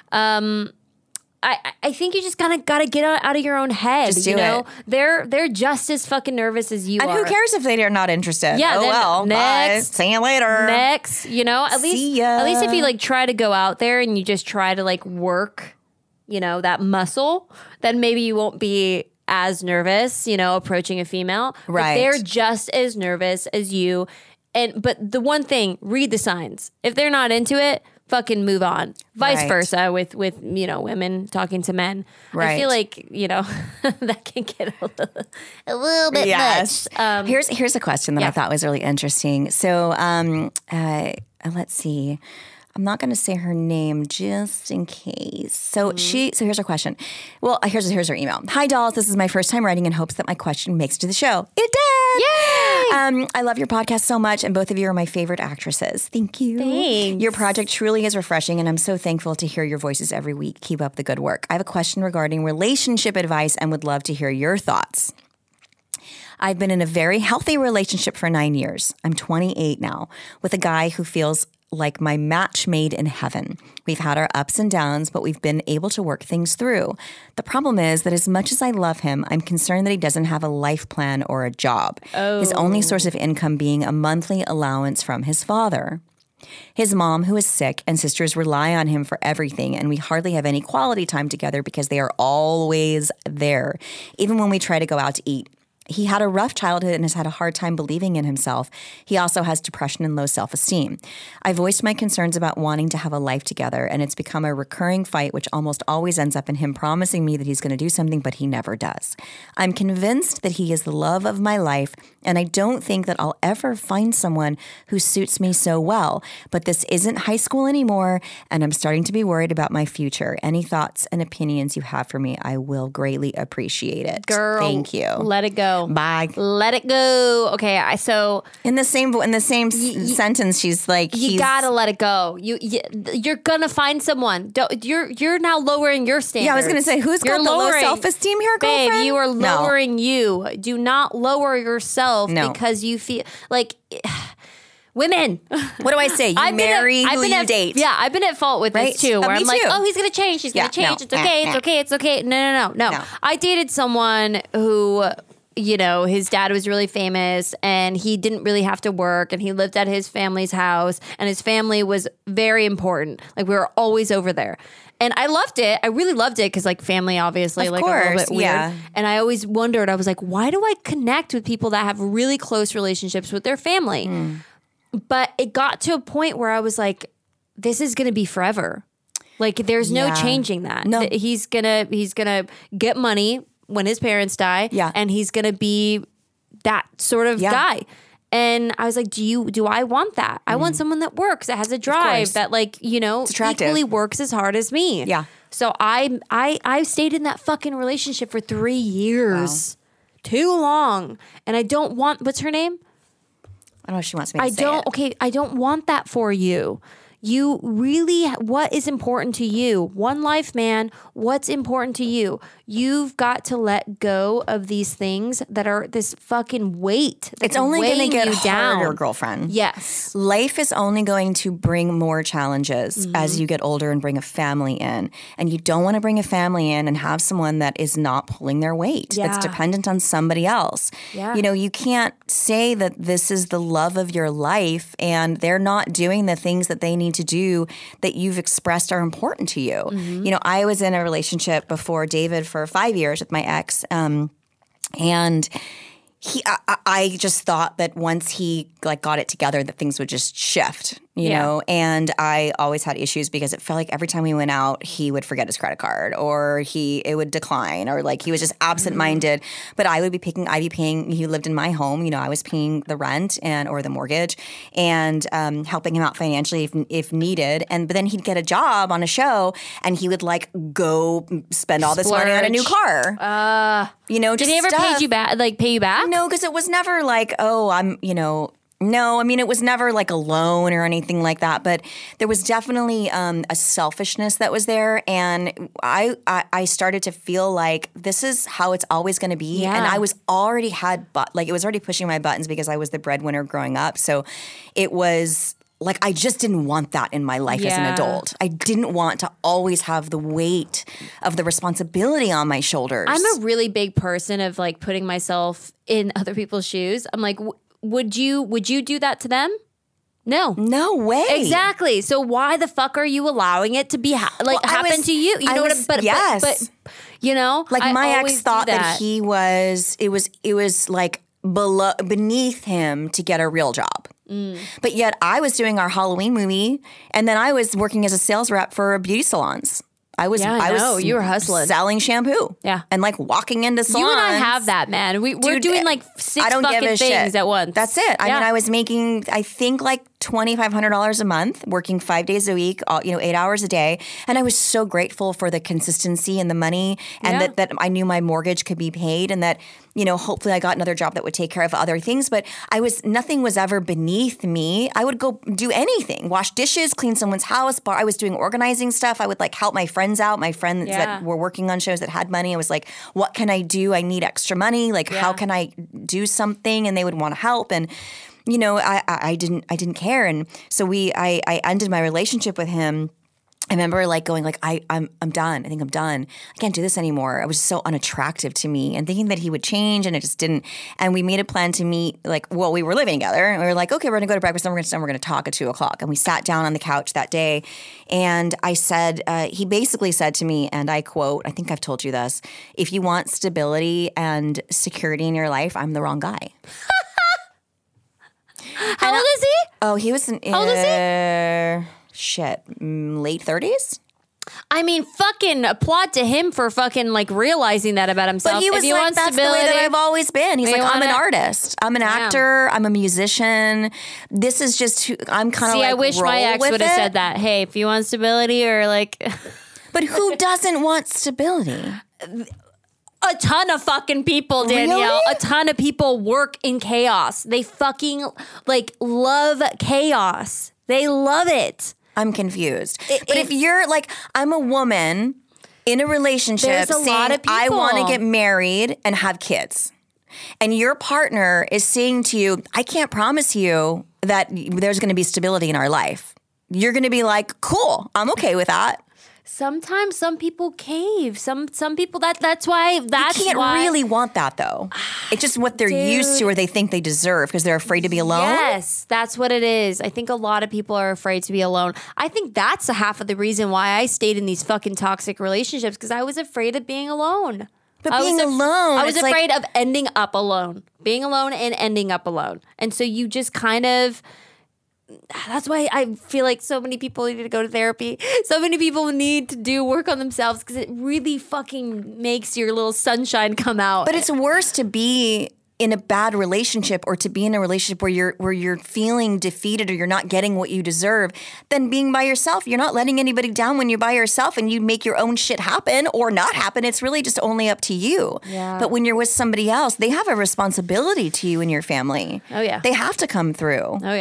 I think you just gotta get out of your own head. Just do you know, it. They're just as fucking nervous as you And are. who cares if they are not interested? Yeah, Oh then well. next. Bye. See you later. Next, you know, at See ya. least if you like try to go out there and you just try to like work, you know, that muscle, then maybe you won't be as nervous, you know, approaching a female. Right. But they're just as nervous as you. But the one thing, read the signs. If they're not into it, fucking move on. Vice Right. versa with you know, women talking to men. I Right. feel like, you know, that can get a little bit Yes. much. Here's a question that I yeah. thought was really interesting. So let's see. I'm not going to say her name just in case. So so here's her question. Well, here's her email. Hi, dolls. This is my first time writing in hopes that my question makes it to the show. It did. Yay! I love your podcast so much, and both of you are my favorite actresses. Thank you. Thanks. Your project truly is refreshing, and I'm so thankful to hear your voices every week. Keep up the good work. I have a question regarding relationship advice and would love to hear your thoughts. I've been in a very healthy relationship for 9 years. I'm 28 now, with a guy who feels like my match made in heaven. We've had our ups and downs, but we've been able to work things through. The problem is that as much as I love him, I'm concerned that he doesn't have a life plan or a job. His only source of income being a monthly allowance from his father. His mom, who is sick, and sisters rely on him for everything, and we hardly have any quality time together because they are always there, even when we try to go out to eat. He had a rough childhood and has had a hard time believing in himself. He also has depression and low self-esteem. I voiced my concerns about wanting to have a life together, and it's become a recurring fight, which almost always ends up in him promising me that he's going to do something, but he never does. I'm convinced that he is the love of my life, and I don't think that I'll ever find someone who suits me so well. But this isn't high school anymore, and I'm starting to be worried about my future. Any thoughts and opinions you have for me, I will greatly appreciate it. Girl, Thank you. Let it go. Bye. Let it go. Okay, so In the same sentence, she's like, you gotta let it go. You're gonna find someone. You're now lowering your standards. Yeah, I was gonna say, who's got the low self-esteem here, girlfriend? Babe, you are No. lowering you. Do not lower yourself No. because you feel like women. What do I say? You marry who you date. Yeah, I've been at fault with Right? this too. Where Me I'm like, too. oh, he's gonna change. He's Yeah, gonna change. no. It's okay. It's okay. It's okay. No. No. I dated someone who, you know, his dad was really famous and he didn't really have to work and he lived at his family's house and his family was very important. Like we were always over there. And I loved it. I really loved it because like family obviously Of like a little course, bit weird. yeah. And I always wondered, I was like, why do I connect with people that have really close relationships with their family? But it got to a point where I was like, this is going to be forever. Like there's no Yeah. changing that. No. He's gonna get money when his parents die. Yeah. And he's gonna be that sort of Yeah. guy. And I was like, do I want that? I want someone that works, that has a drive, course. that like, you know, attractive. equally works as hard as me. Yeah. So I stayed in that fucking relationship for 3 years. Too long. And I don't want, what's her name? I don't know if she wants me to say it. I don't want that for you. You really, what is important to you? One life, man. What's important to you? You've got to let go of these things that are this fucking weight. It's only going to get you harder, down. girlfriend. Yes. Life is only going to bring more challenges as you get older and bring a family in. And you don't want to bring a family in and have someone that is not pulling their weight, that's Yeah. dependent on somebody else. Yeah. You know, you can't say that this is the love of your life and they're not doing the things that they need to do that you've expressed are important to you. You know, I was in a relationship before David for 5 years with my ex, and I just thought that once he like got it together, that things would just shift, you know. And I always had issues because it felt like every time we went out, he would forget his credit card, or it would decline, or like he was just absent-minded. But I'd be paying. He lived in my home, you know. I was paying the rent or the mortgage, and helping him out financially if needed. But then he'd get a job on a show, and he would like go spend all this money on a new car. You know, Did just he ever stuff. pay you back? No, because it was never like, no, I mean, it was never like a loan or anything like that. But there was definitely a selfishness that was there. And I started to feel like this is how it's always going to be. Yeah. And I was already it was already pushing my buttons because I was the breadwinner growing up. So it was like, I just didn't want that in my life as an adult. I didn't want to always have the weight of the responsibility on my shoulders. I'm a really big person of like putting myself in other people's shoes. I'm like, would you do that to them? No. No way. Exactly. So why the fuck are you allowing it to be happen to you? You know what? But you know, like I my ex always thought do that he was. It was like beneath him to get a real job. But yet I was doing our Halloween movie, and then I was working as a sales rep for beauty salons. I was you were hustling, selling shampoo, and like walking into salons. You and I have that, man. We're doing like six fucking things at once. That's it. I mean, I was making, I think, like $2,500 a month, working 5 days a week, 8 hours a day, and I was so grateful for the consistency and the money, and that I knew my mortgage could be paid, and that hopefully I got another job that would take care of other things. But nothing was ever beneath me. I would go do anything, wash dishes, clean someone's house. I was doing organizing stuff. I would like help my friends out, my friends that were working on shows that had money. I was like, what can I do? I need extra money. Like, how can I do something? And they would want to help. And I didn't care. And so I ended my relationship with him. I remember like going like, I'm done. I think I'm done. I can't do this anymore. It was so unattractive to me, and thinking that he would change, and it just didn't. And we made a plan to meet, we were living together, and we were like, okay, we're gonna go to breakfast, and we're gonna talk at 2:00. And we sat down on the couch that day, and I said, he basically said to me, and I quote, I think I've told you this, if you want stability and security in your life, I'm the wrong guy. How old is he? Oh, he was How old is he? Late 30s? I mean, fucking applaud to him for fucking like realizing that about himself. But he was like, that's the way that I've always been. He's like, I'm an artist. I'm an actor. I'm a musician. This is just who I'm kind of like. I wish my ex would have said that. Hey, if you want stability or like. But who doesn't want stability? A ton of fucking people, Danielle. Really? A ton of people work in chaos. They fucking like love chaos. They love it. I'm confused. But if you're like, I'm a woman in a relationship There's a lot of people. I want to get married and have kids, and your partner is saying to you, I can't promise you that there's going to be stability in our life. You're going to be like, cool, I'm okay with that. Sometimes some people cave. Some people that's why you can't really want that though. It's just what they're used to or they think they deserve because they're afraid to be alone. Yes, that's what it is. I think a lot of people are afraid to be alone. I think that's a half of the reason why I stayed in these fucking toxic relationships because I was afraid of being alone. But being alone, I was afraid of ending up alone. Being alone and ending up alone. And so you just kind of. That's why I feel like so many people need to go to therapy. So many people need to do work on themselves because it really fucking makes your little sunshine come out. But it's worse to be in a bad relationship or to be in a relationship where you're feeling defeated or you're not getting what you deserve than being by yourself. You're not letting anybody down when you're by yourself and you make your own shit happen or not happen. It's really just only up to you. Yeah. But when you're with somebody else, they have a responsibility to you and your family. Oh, yeah. They have to come through. Oh, yeah.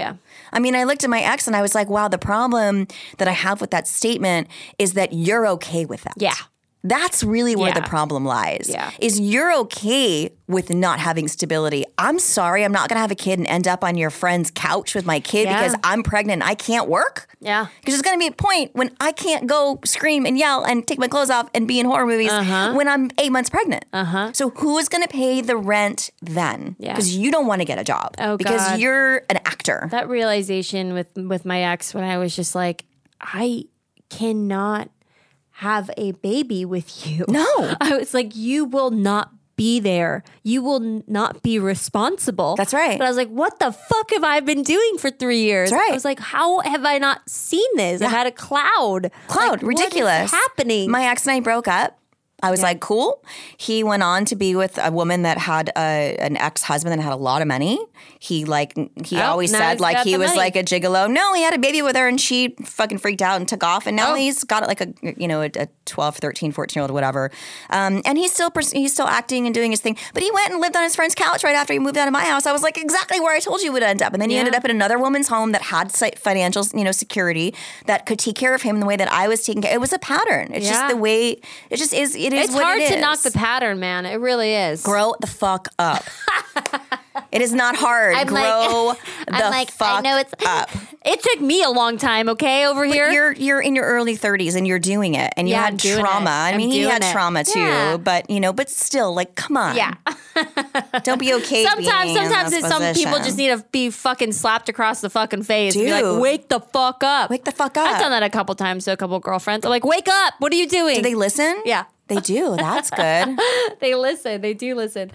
I mean, I looked at my ex and I was like, wow, the problem that I have with that statement is that you're okay with that. Yeah. That's really where the Yeah. problem lies. Yeah. Is you're okay with not having stability. I'm sorry, I'm not going to have a kid and end up on your friend's couch with my kid Yeah. because I'm pregnant and I can't work. Yeah. Because there's going to be a point when I can't go scream and yell and take my clothes off and be in horror movies when I'm 8 months pregnant. So who is going to pay the rent then? Yeah. Because you don't want to get a job. Oh, because God. you're an actor. That realization with my ex when I was just like, I cannot have a baby with you. No. I was like, you will not be there. You will not be responsible. That's right. But I was like, what the fuck have I been doing for 3 years? That's right. I was like, how have I not seen this? I've had a cloud. Like, Ridiculous. What is happening? My ex and I broke up. I was like, cool. He went on to be with a woman that had an ex-husband that had a lot of money. He always now said he's like got he the was money. like a gigolo. No, he had a baby with her and she fucking freaked out and took off. And now he's got like a 12, 13, 14-year-old, whatever. And he's still acting and doing his thing. But he went and lived on his friend's couch right after he moved out of my house. I was like, exactly where I told you would end up. And then he ended up at another woman's home that had financial, security that could take care of him the way that I was taking care. It was a pattern. It's just the way, it just is, it is it's what hard it is. to knock the pattern, man. It really is. Grow the fuck up. It is not hard. Grow the fuck I know it's up. It took me a long time, okay, over here. You're in your early 30s and you're doing it, and you Yeah, I'm had doing trauma. it. I I'm mean, he doing had it. trauma too, Yeah. but still, like, come on. Yeah. Don't be okay. Sometimes being in this some people position. just need to be fucking slapped across the fucking face. And be Dude. like, wake the fuck up. Wake the fuck up. I've done that a couple times to a couple girlfriends. I'm like, wake up. What are you doing? Do they listen? Yeah. They do. That's good. They listen. They do listen.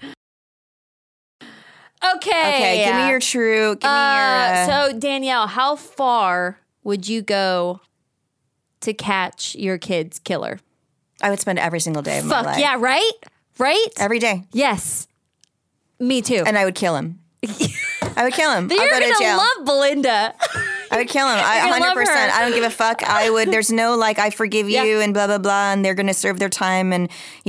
Okay. Okay, give me your true. Give me your. So, Danielle, how far would you go to catch your kid's killer? I would spend every single day of my Fuck life. yeah, right? Right? Every day, Yes. Me too. and I would kill him. I would kill him. You're I'll go to gonna jail. love Belinda. I would kill him. I gonna love 100%. her. I don't give a fuck. I would. There's no like I forgive you Yeah. and blah blah blah, and they're gonna serve their time and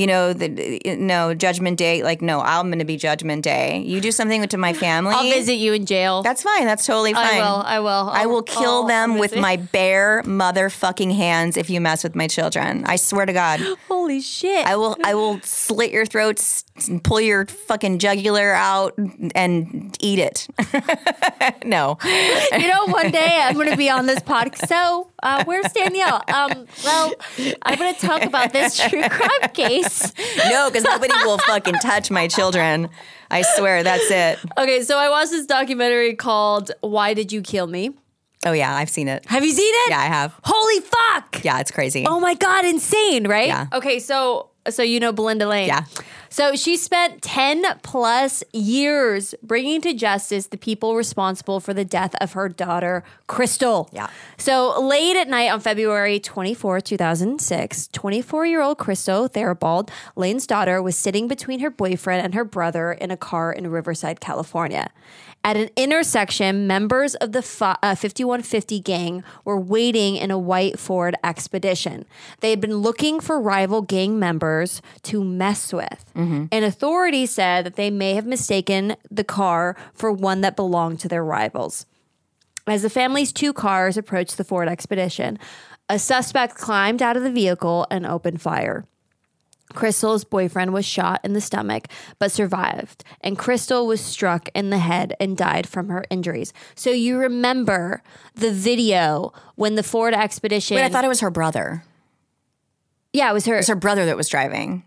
no judgment day. Like no, I'm gonna be judgment day. You do something to my family. I'll visit you in jail. That's fine. That's totally fine. I will. I will kill them I'll with visit. my bare motherfucking hands if you mess with my children. I swear to God. Holy shit. I will slit your throats and pull your fucking jugular out and eat it. No. You know, one day I'm going to be on this podcast. So, where's Danielle? Well, I'm going to talk about this true crime case. No, because nobody will fucking touch my children. I swear, that's it. Okay, so I watched this documentary called Why Did You Kill Me? Oh, yeah, I've seen it. Have you seen it? Yeah, I have. Holy fuck. Yeah, it's crazy. Oh my God, insane, right? Yeah. Okay, so you know Belinda Lane. Yeah. So she spent 10 plus years bringing to justice the people responsible for the death of her daughter, Crystal. Yeah. So late at night on February 24, 2006, 24-year-old Crystal Therabald, Lane's daughter, was sitting between her boyfriend and her brother in a car in Riverside, California. At an intersection, members of the 5150 gang were waiting in a white Ford Expedition. They had been looking for rival gang members to mess with. And authorities said that they may have mistaken the car for one that belonged to their rivals. As the family's two cars approached the Ford Expedition, a suspect climbed out of the vehicle and opened fire. Crystal's boyfriend was shot in the stomach but survived, and Crystal was struck in the head and died from her injuries. So you remember the video when the Ford Expedition... Wait, I thought it was her brother. Yeah, it was her. It was her brother that was driving.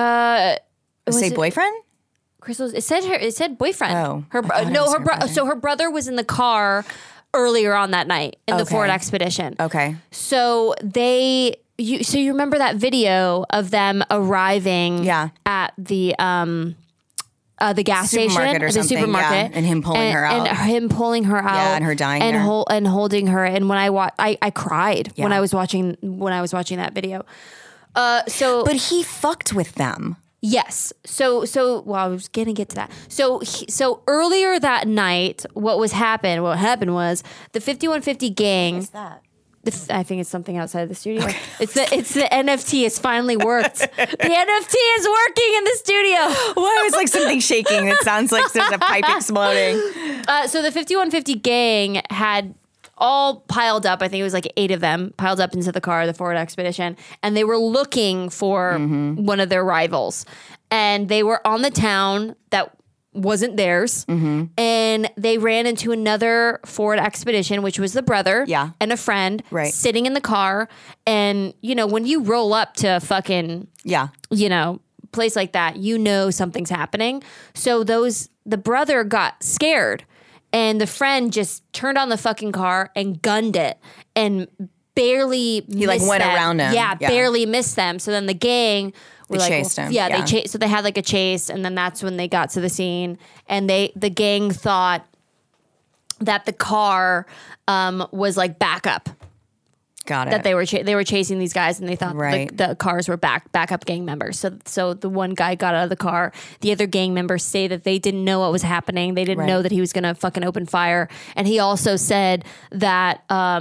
Say boyfriend? Crystal's... It said boyfriend. Oh, her I thought it was her brother. So her brother was in the car earlier on that night in the Okay. Ford Expedition. Okay. So you remember that video of them arriving Yeah. at the gas Supermarket station, or the something, supermarket, yeah, and him pulling her out. and him pulling her out, and her dying and there. and holding her. And when I cried when Yeah. I was watching that video. But he fucked with them. Yes. So well, I was gonna get to that. So earlier that night, what happened was the 5150 gang. that? I think it's something outside of the studio. It's the NFT has finally worked. The NFT is working in the studio. Well, it was like something shaking. It sounds like there's a pipe exploding. So the 5150 gang had all piled up. I think it was like 8 of them piled up into the car, the Ford Expedition, and they were looking for one of their rivals. And they were on the town that wasn't theirs. And they ran into another Ford Expedition, which was the brother and a friend sitting in the car. And, you know, when you roll up to a fucking, you know, place like that, you know something's happening. So the brother got scared and the friend just turned on the fucking car and gunned it and barely missed went them. around him. Yeah, barely missed them. So then the gang... They chased him. Yeah, they chased. So they had like a chase, and then that's when they got to the scene. And the gang thought that the car was like backup. Got it. That they were chasing these guys, and they thought the cars were backup gang members. So the one guy got out of the car. The other gang members say that they didn't know what was happening. They didn't know that he was going to fucking open fire. And he also said that.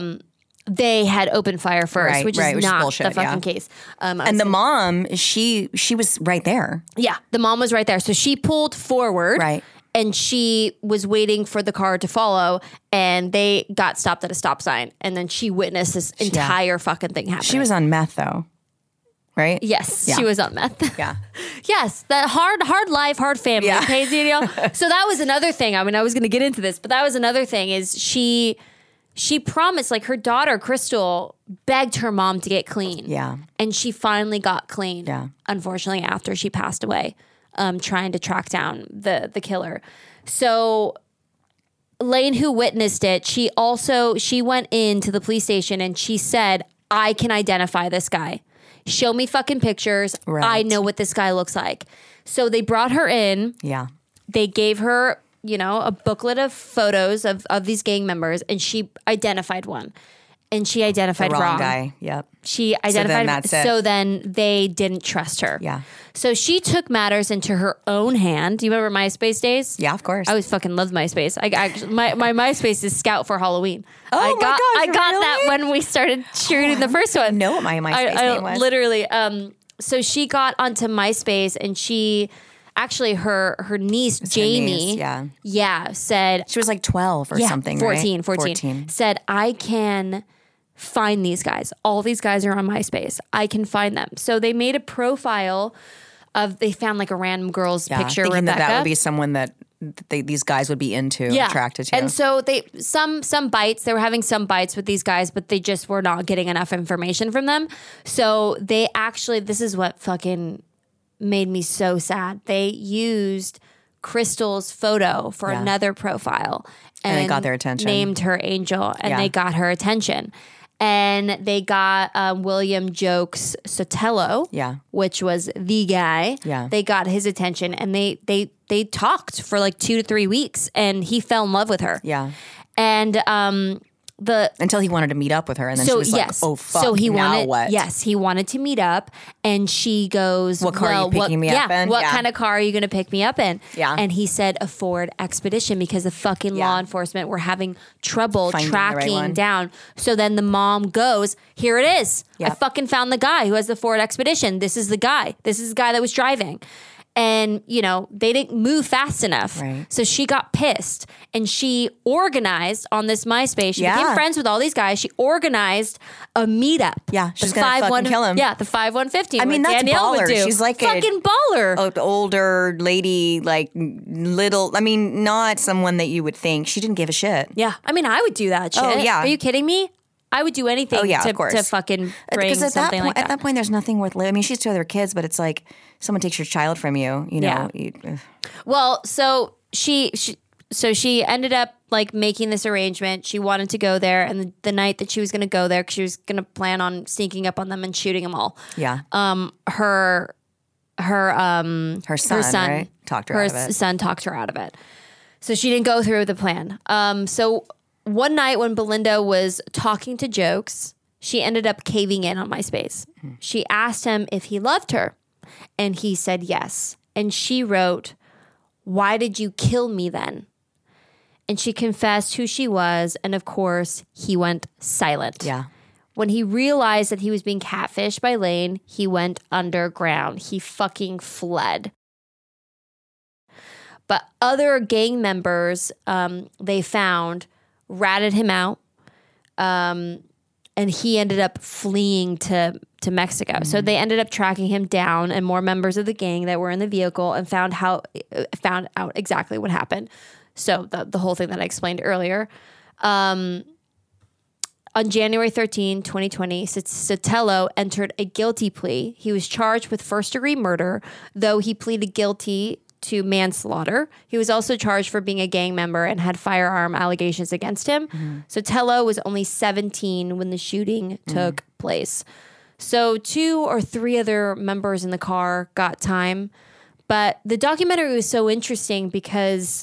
They had opened fire first, which is not bullshit, the fucking case. And the mom, she was right there. Yeah, the mom was right there. So she pulled forward. Right. And she was waiting for the car to follow, and they got stopped at a stop sign. And then she witnessed this entire fucking thing happen. She was on meth, though, right? Yes, she was on meth. Yeah. Yes, that hard life, hard family. Yeah. Okay, Daniel? So that was another thing. I mean, I was going to get into this, but that was another thing is she promised, like her daughter, Crystal, begged her mom to get clean. Yeah. And she finally got clean. Yeah. Unfortunately, after she passed away, trying to track down the killer. So Lane, who witnessed it, she went into the police station and she said, I can identify this guy. Show me fucking pictures. Right. I know what this guy looks like. So they brought her in. Yeah. They gave her, you know, a booklet of photos of these gang members, and she identified one. And she identified the wrong wrong. guy. Yep. She identified. So then they didn't trust her. Yeah. So she took matters into her own hand. Do you remember MySpace days? Yeah, of course. I always fucking loved MySpace. My MySpace is Scout for Halloween. Oh I got my gosh, that really? when we started shooting the first one. I know what my MySpace name was. Literally. So she got onto MySpace, and she. Actually, her niece, Jamie, said... She was like 12 or something, 14, right? 14. Said, I can find these guys. All these guys are on MySpace. I can find them. So they made a profile of... They found like a random girl's picture, thinking Rebecca. that would be someone that these guys would be into, attracted to. And so some bites, they were having some bites with these guys, but they just were not getting enough information from them. So they actually... This is what fucking... made me so sad. They used Crystal's photo for another profile. And they got their attention. Named her Angel, and they got her attention. And they got William Jokes Sotelo, which was the guy. Yeah. They got his attention, and they talked for like 2 to 3 weeks, and he fell in love with her. Yeah. And until he wanted to meet up with her, and then she was like, "Oh fuck!" So he now wanted, what? Yes, he wanted to meet up, and she goes, "What car are you picking me up in? What kind of car are you going to pick me up in?" Yeah, and he said a Ford Expedition because the fucking law enforcement were having trouble finding tracking down. So then the mom goes, "Here it is. Yep. I fucking found the guy who has the Ford Expedition. This is the guy. This is the guy that was driving." And, you know, they didn't move fast enough. Right. So she got pissed and she organized on this MySpace. She became friends with all these guys. She organized a meetup. Yeah, she's going to fucking kill him. Yeah, the 5150. I mean, that's Danielle baller. Would do. She's like fucking baller. An older lady, like little, I mean, not someone that you would think. She didn't give a shit. Yeah. I mean, I would do that shit. Oh, yeah. Are you kidding me? I would do anything to fucking bring something like that. At that point, there's nothing worth living. I mean, she's two other kids, but it's like someone takes your child from you, you know. Yeah. Well, so she ended up like making this arrangement. She wanted to go there, and the night that she was going to go there, because she was going to plan on sneaking up on them and shooting them all. Yeah. Her son, right? Talked her out of it. Her son talked her out of it. So she didn't go through with the plan. So one night when Belinda was talking to Jokes, she ended up caving in on MySpace. She asked him if he loved her, and he said yes. And she wrote, "Why did you kill me then?" And she confessed who she was, and of course, he went silent. Yeah. When he realized that he was being catfished by Lane, he went underground. He fucking fled. But other gang members they found ratted him out, and he ended up fleeing to Mexico. So they ended up tracking him down, and more members of the gang that were in the vehicle and found out exactly what happened. So the whole thing that I explained earlier. On January 13, 2020, Sotelo entered a guilty plea. He was charged with first-degree murder, though he pleaded guilty to manslaughter. He was also charged for being a gang member and had firearm allegations against him. Sotelo was only 17 when the shooting took place. So 2 or 3 other members in the car got time. But the documentary was so interesting because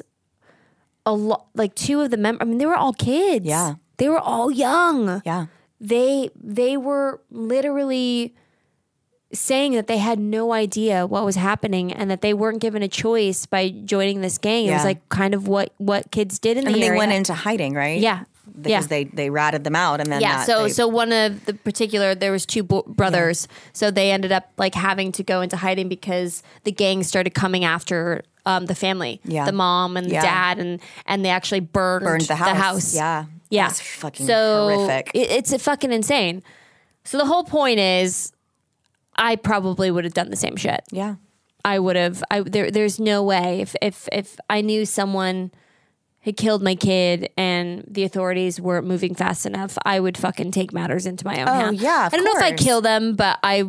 like 2 of the members, they were all kids. Yeah. They were all young. Yeah. They were literally saying that they had no idea what was happening and that they weren't given a choice by joining this gang. It was like kind of what kids did in the area. They went into hiding, right? Yeah. Because they ratted them out, and then so one of the particular, there was 2 brothers, so they ended up like having to go into hiding because the gang started coming after the family, the mom and the dad, and they actually burned the house. Yeah, that's fucking horrific. It's fucking insane. So the whole point is, I probably would have done the same shit. Yeah, I would have. There's no way if I knew someone had killed my kid and the authorities weren't moving fast enough, I would fucking take matters into my own hand. Yeah, I don't know if I'd kill them, but I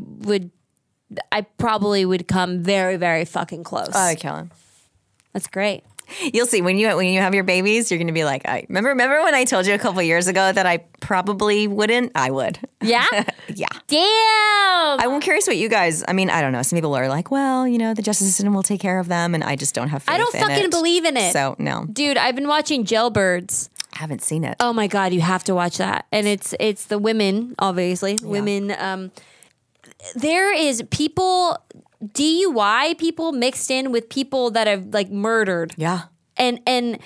probably would come very, very fucking close. Oh, I'd kill him. That's great. You'll see when you have your babies, you're going to be like, I remember when I told you a couple years ago that I probably wouldn't? I would. Yeah? Yeah. Damn! I'm curious what you guys, I don't know. Some people are like, well, the justice system will take care of them, and I just don't have faith in it. I don't fucking believe in it. So, no. Dude, I've been watching Jailbirds. I haven't seen it. Oh my God, you have to watch that. And it's the women, obviously. Yeah. Women, there is people... DUI people mixed in with people that have like murdered. Yeah. And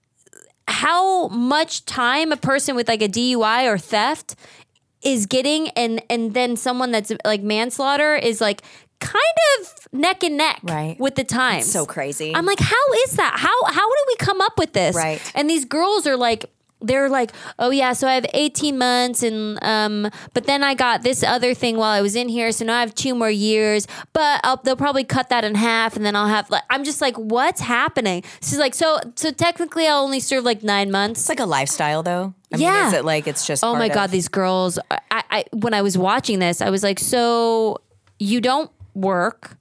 how much time a person with like a DUI or theft is getting and then someone that's like manslaughter is like kind of neck and neck with the time. It's so crazy. I'm like, how is that? How did we come up with this? Right. And these girls are like, they're like, oh yeah, so I have 18 months and but then I got this other thing while I was in here, so now I have 2 more years, but they'll probably cut that in half and then I'll have like, I'm just like, what's happening? She's like, so technically I'll only serve like 9 months. It's like a lifestyle though. Yeah. Is it like it's just oh my God, these girls, I when I was watching this, I was like, so you don't work,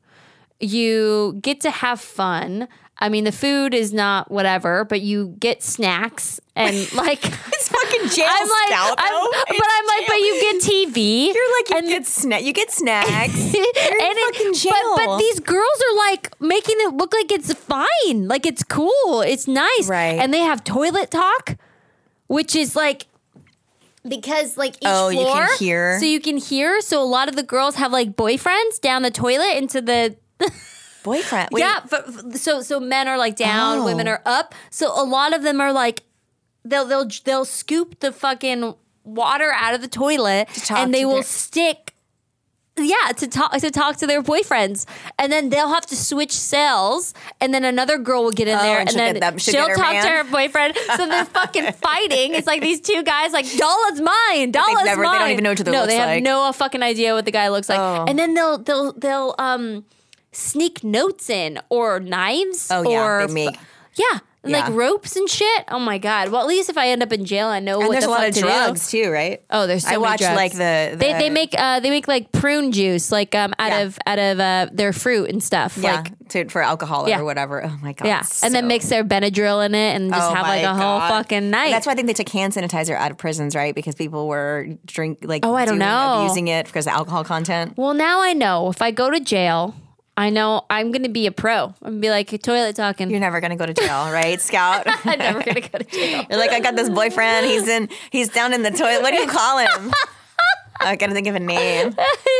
you get to have fun. The food is not whatever, but you get snacks and like it's fucking jail I'm like, scout though. But you get TV. You're like you get snacks. You're in fucking jail. But these girls are like making it look like it's fine, like it's cool, it's nice, right? And they have toilet talk, which is like. Because like each floor, you can hear. So you can hear. So a lot of the girls have like boyfriends down the toilet into the. Boyfriend. Wait. Yeah, so men are like down, women are up. So a lot of them are like, they'll scoop the fucking water out of the toilet and they will stick. Yeah, to talk to their boyfriends, and then they'll have to switch cells, and then another girl will get in there, and then she'll talk to her boyfriend. So they're fucking fighting. It's like these 2 guys, like Dalla's mine, Dalla's mine. They don't even know what the looks like. No, they have no fucking idea what the guy looks like, and then they'll sneak notes in or knives. Oh yeah, or they make like ropes and shit. Oh my God. Well, at least if I end up in jail, I know what the fuck to do. There's a lot of drugs too, right? Oh, there's so many drugs. I watched like they make like prune juice like out of their fruit and stuff. Yeah, for alcohol or whatever. Oh my God. Yeah, and then mix their Benadryl in it and just have like a whole fucking night. And that's why I think they took hand sanitizer out of prisons, right? Because people were abusing it because of alcohol content. Well, now I know if I go to jail, I know I'm going to be a pro. I'm going to be like toilet talking. You're never going to go to jail, right, Scout? I'm never going to go to jail. You're like, I got this boyfriend. He's down in the toilet. What do you call him? I got to think of a name.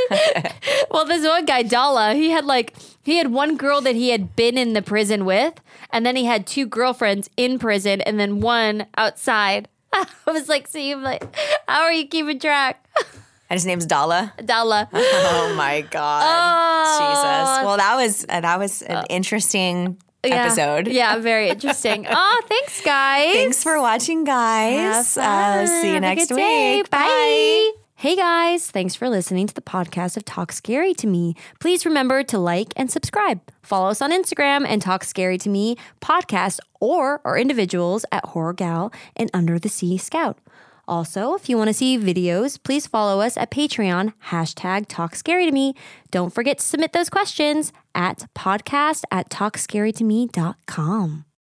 Well, this one guy, Dalla, he had one girl that he had been in the prison with, and then he had 2 girlfriends in prison, and then one outside. I was like, so you like, how are you keeping track? And his name's Dala. Dala. Oh my God. Jesus. Well, that was an interesting episode. Yeah, very interesting. Oh, thanks, guys. Thanks for watching, guys. Have fun. See you Have a next good day. week. Bye. Hey guys, thanks for listening to the podcast of Talk Scary to Me. Please remember to like and subscribe. Follow us on Instagram and Talk Scary to Me podcast or our individuals at Horror Gal and Under the Sea Scout. Also, if you want to see videos, please follow us at Patreon, #Talk Scary to Me. Don't forget to submit those questions at podcast@talkscarytome.com.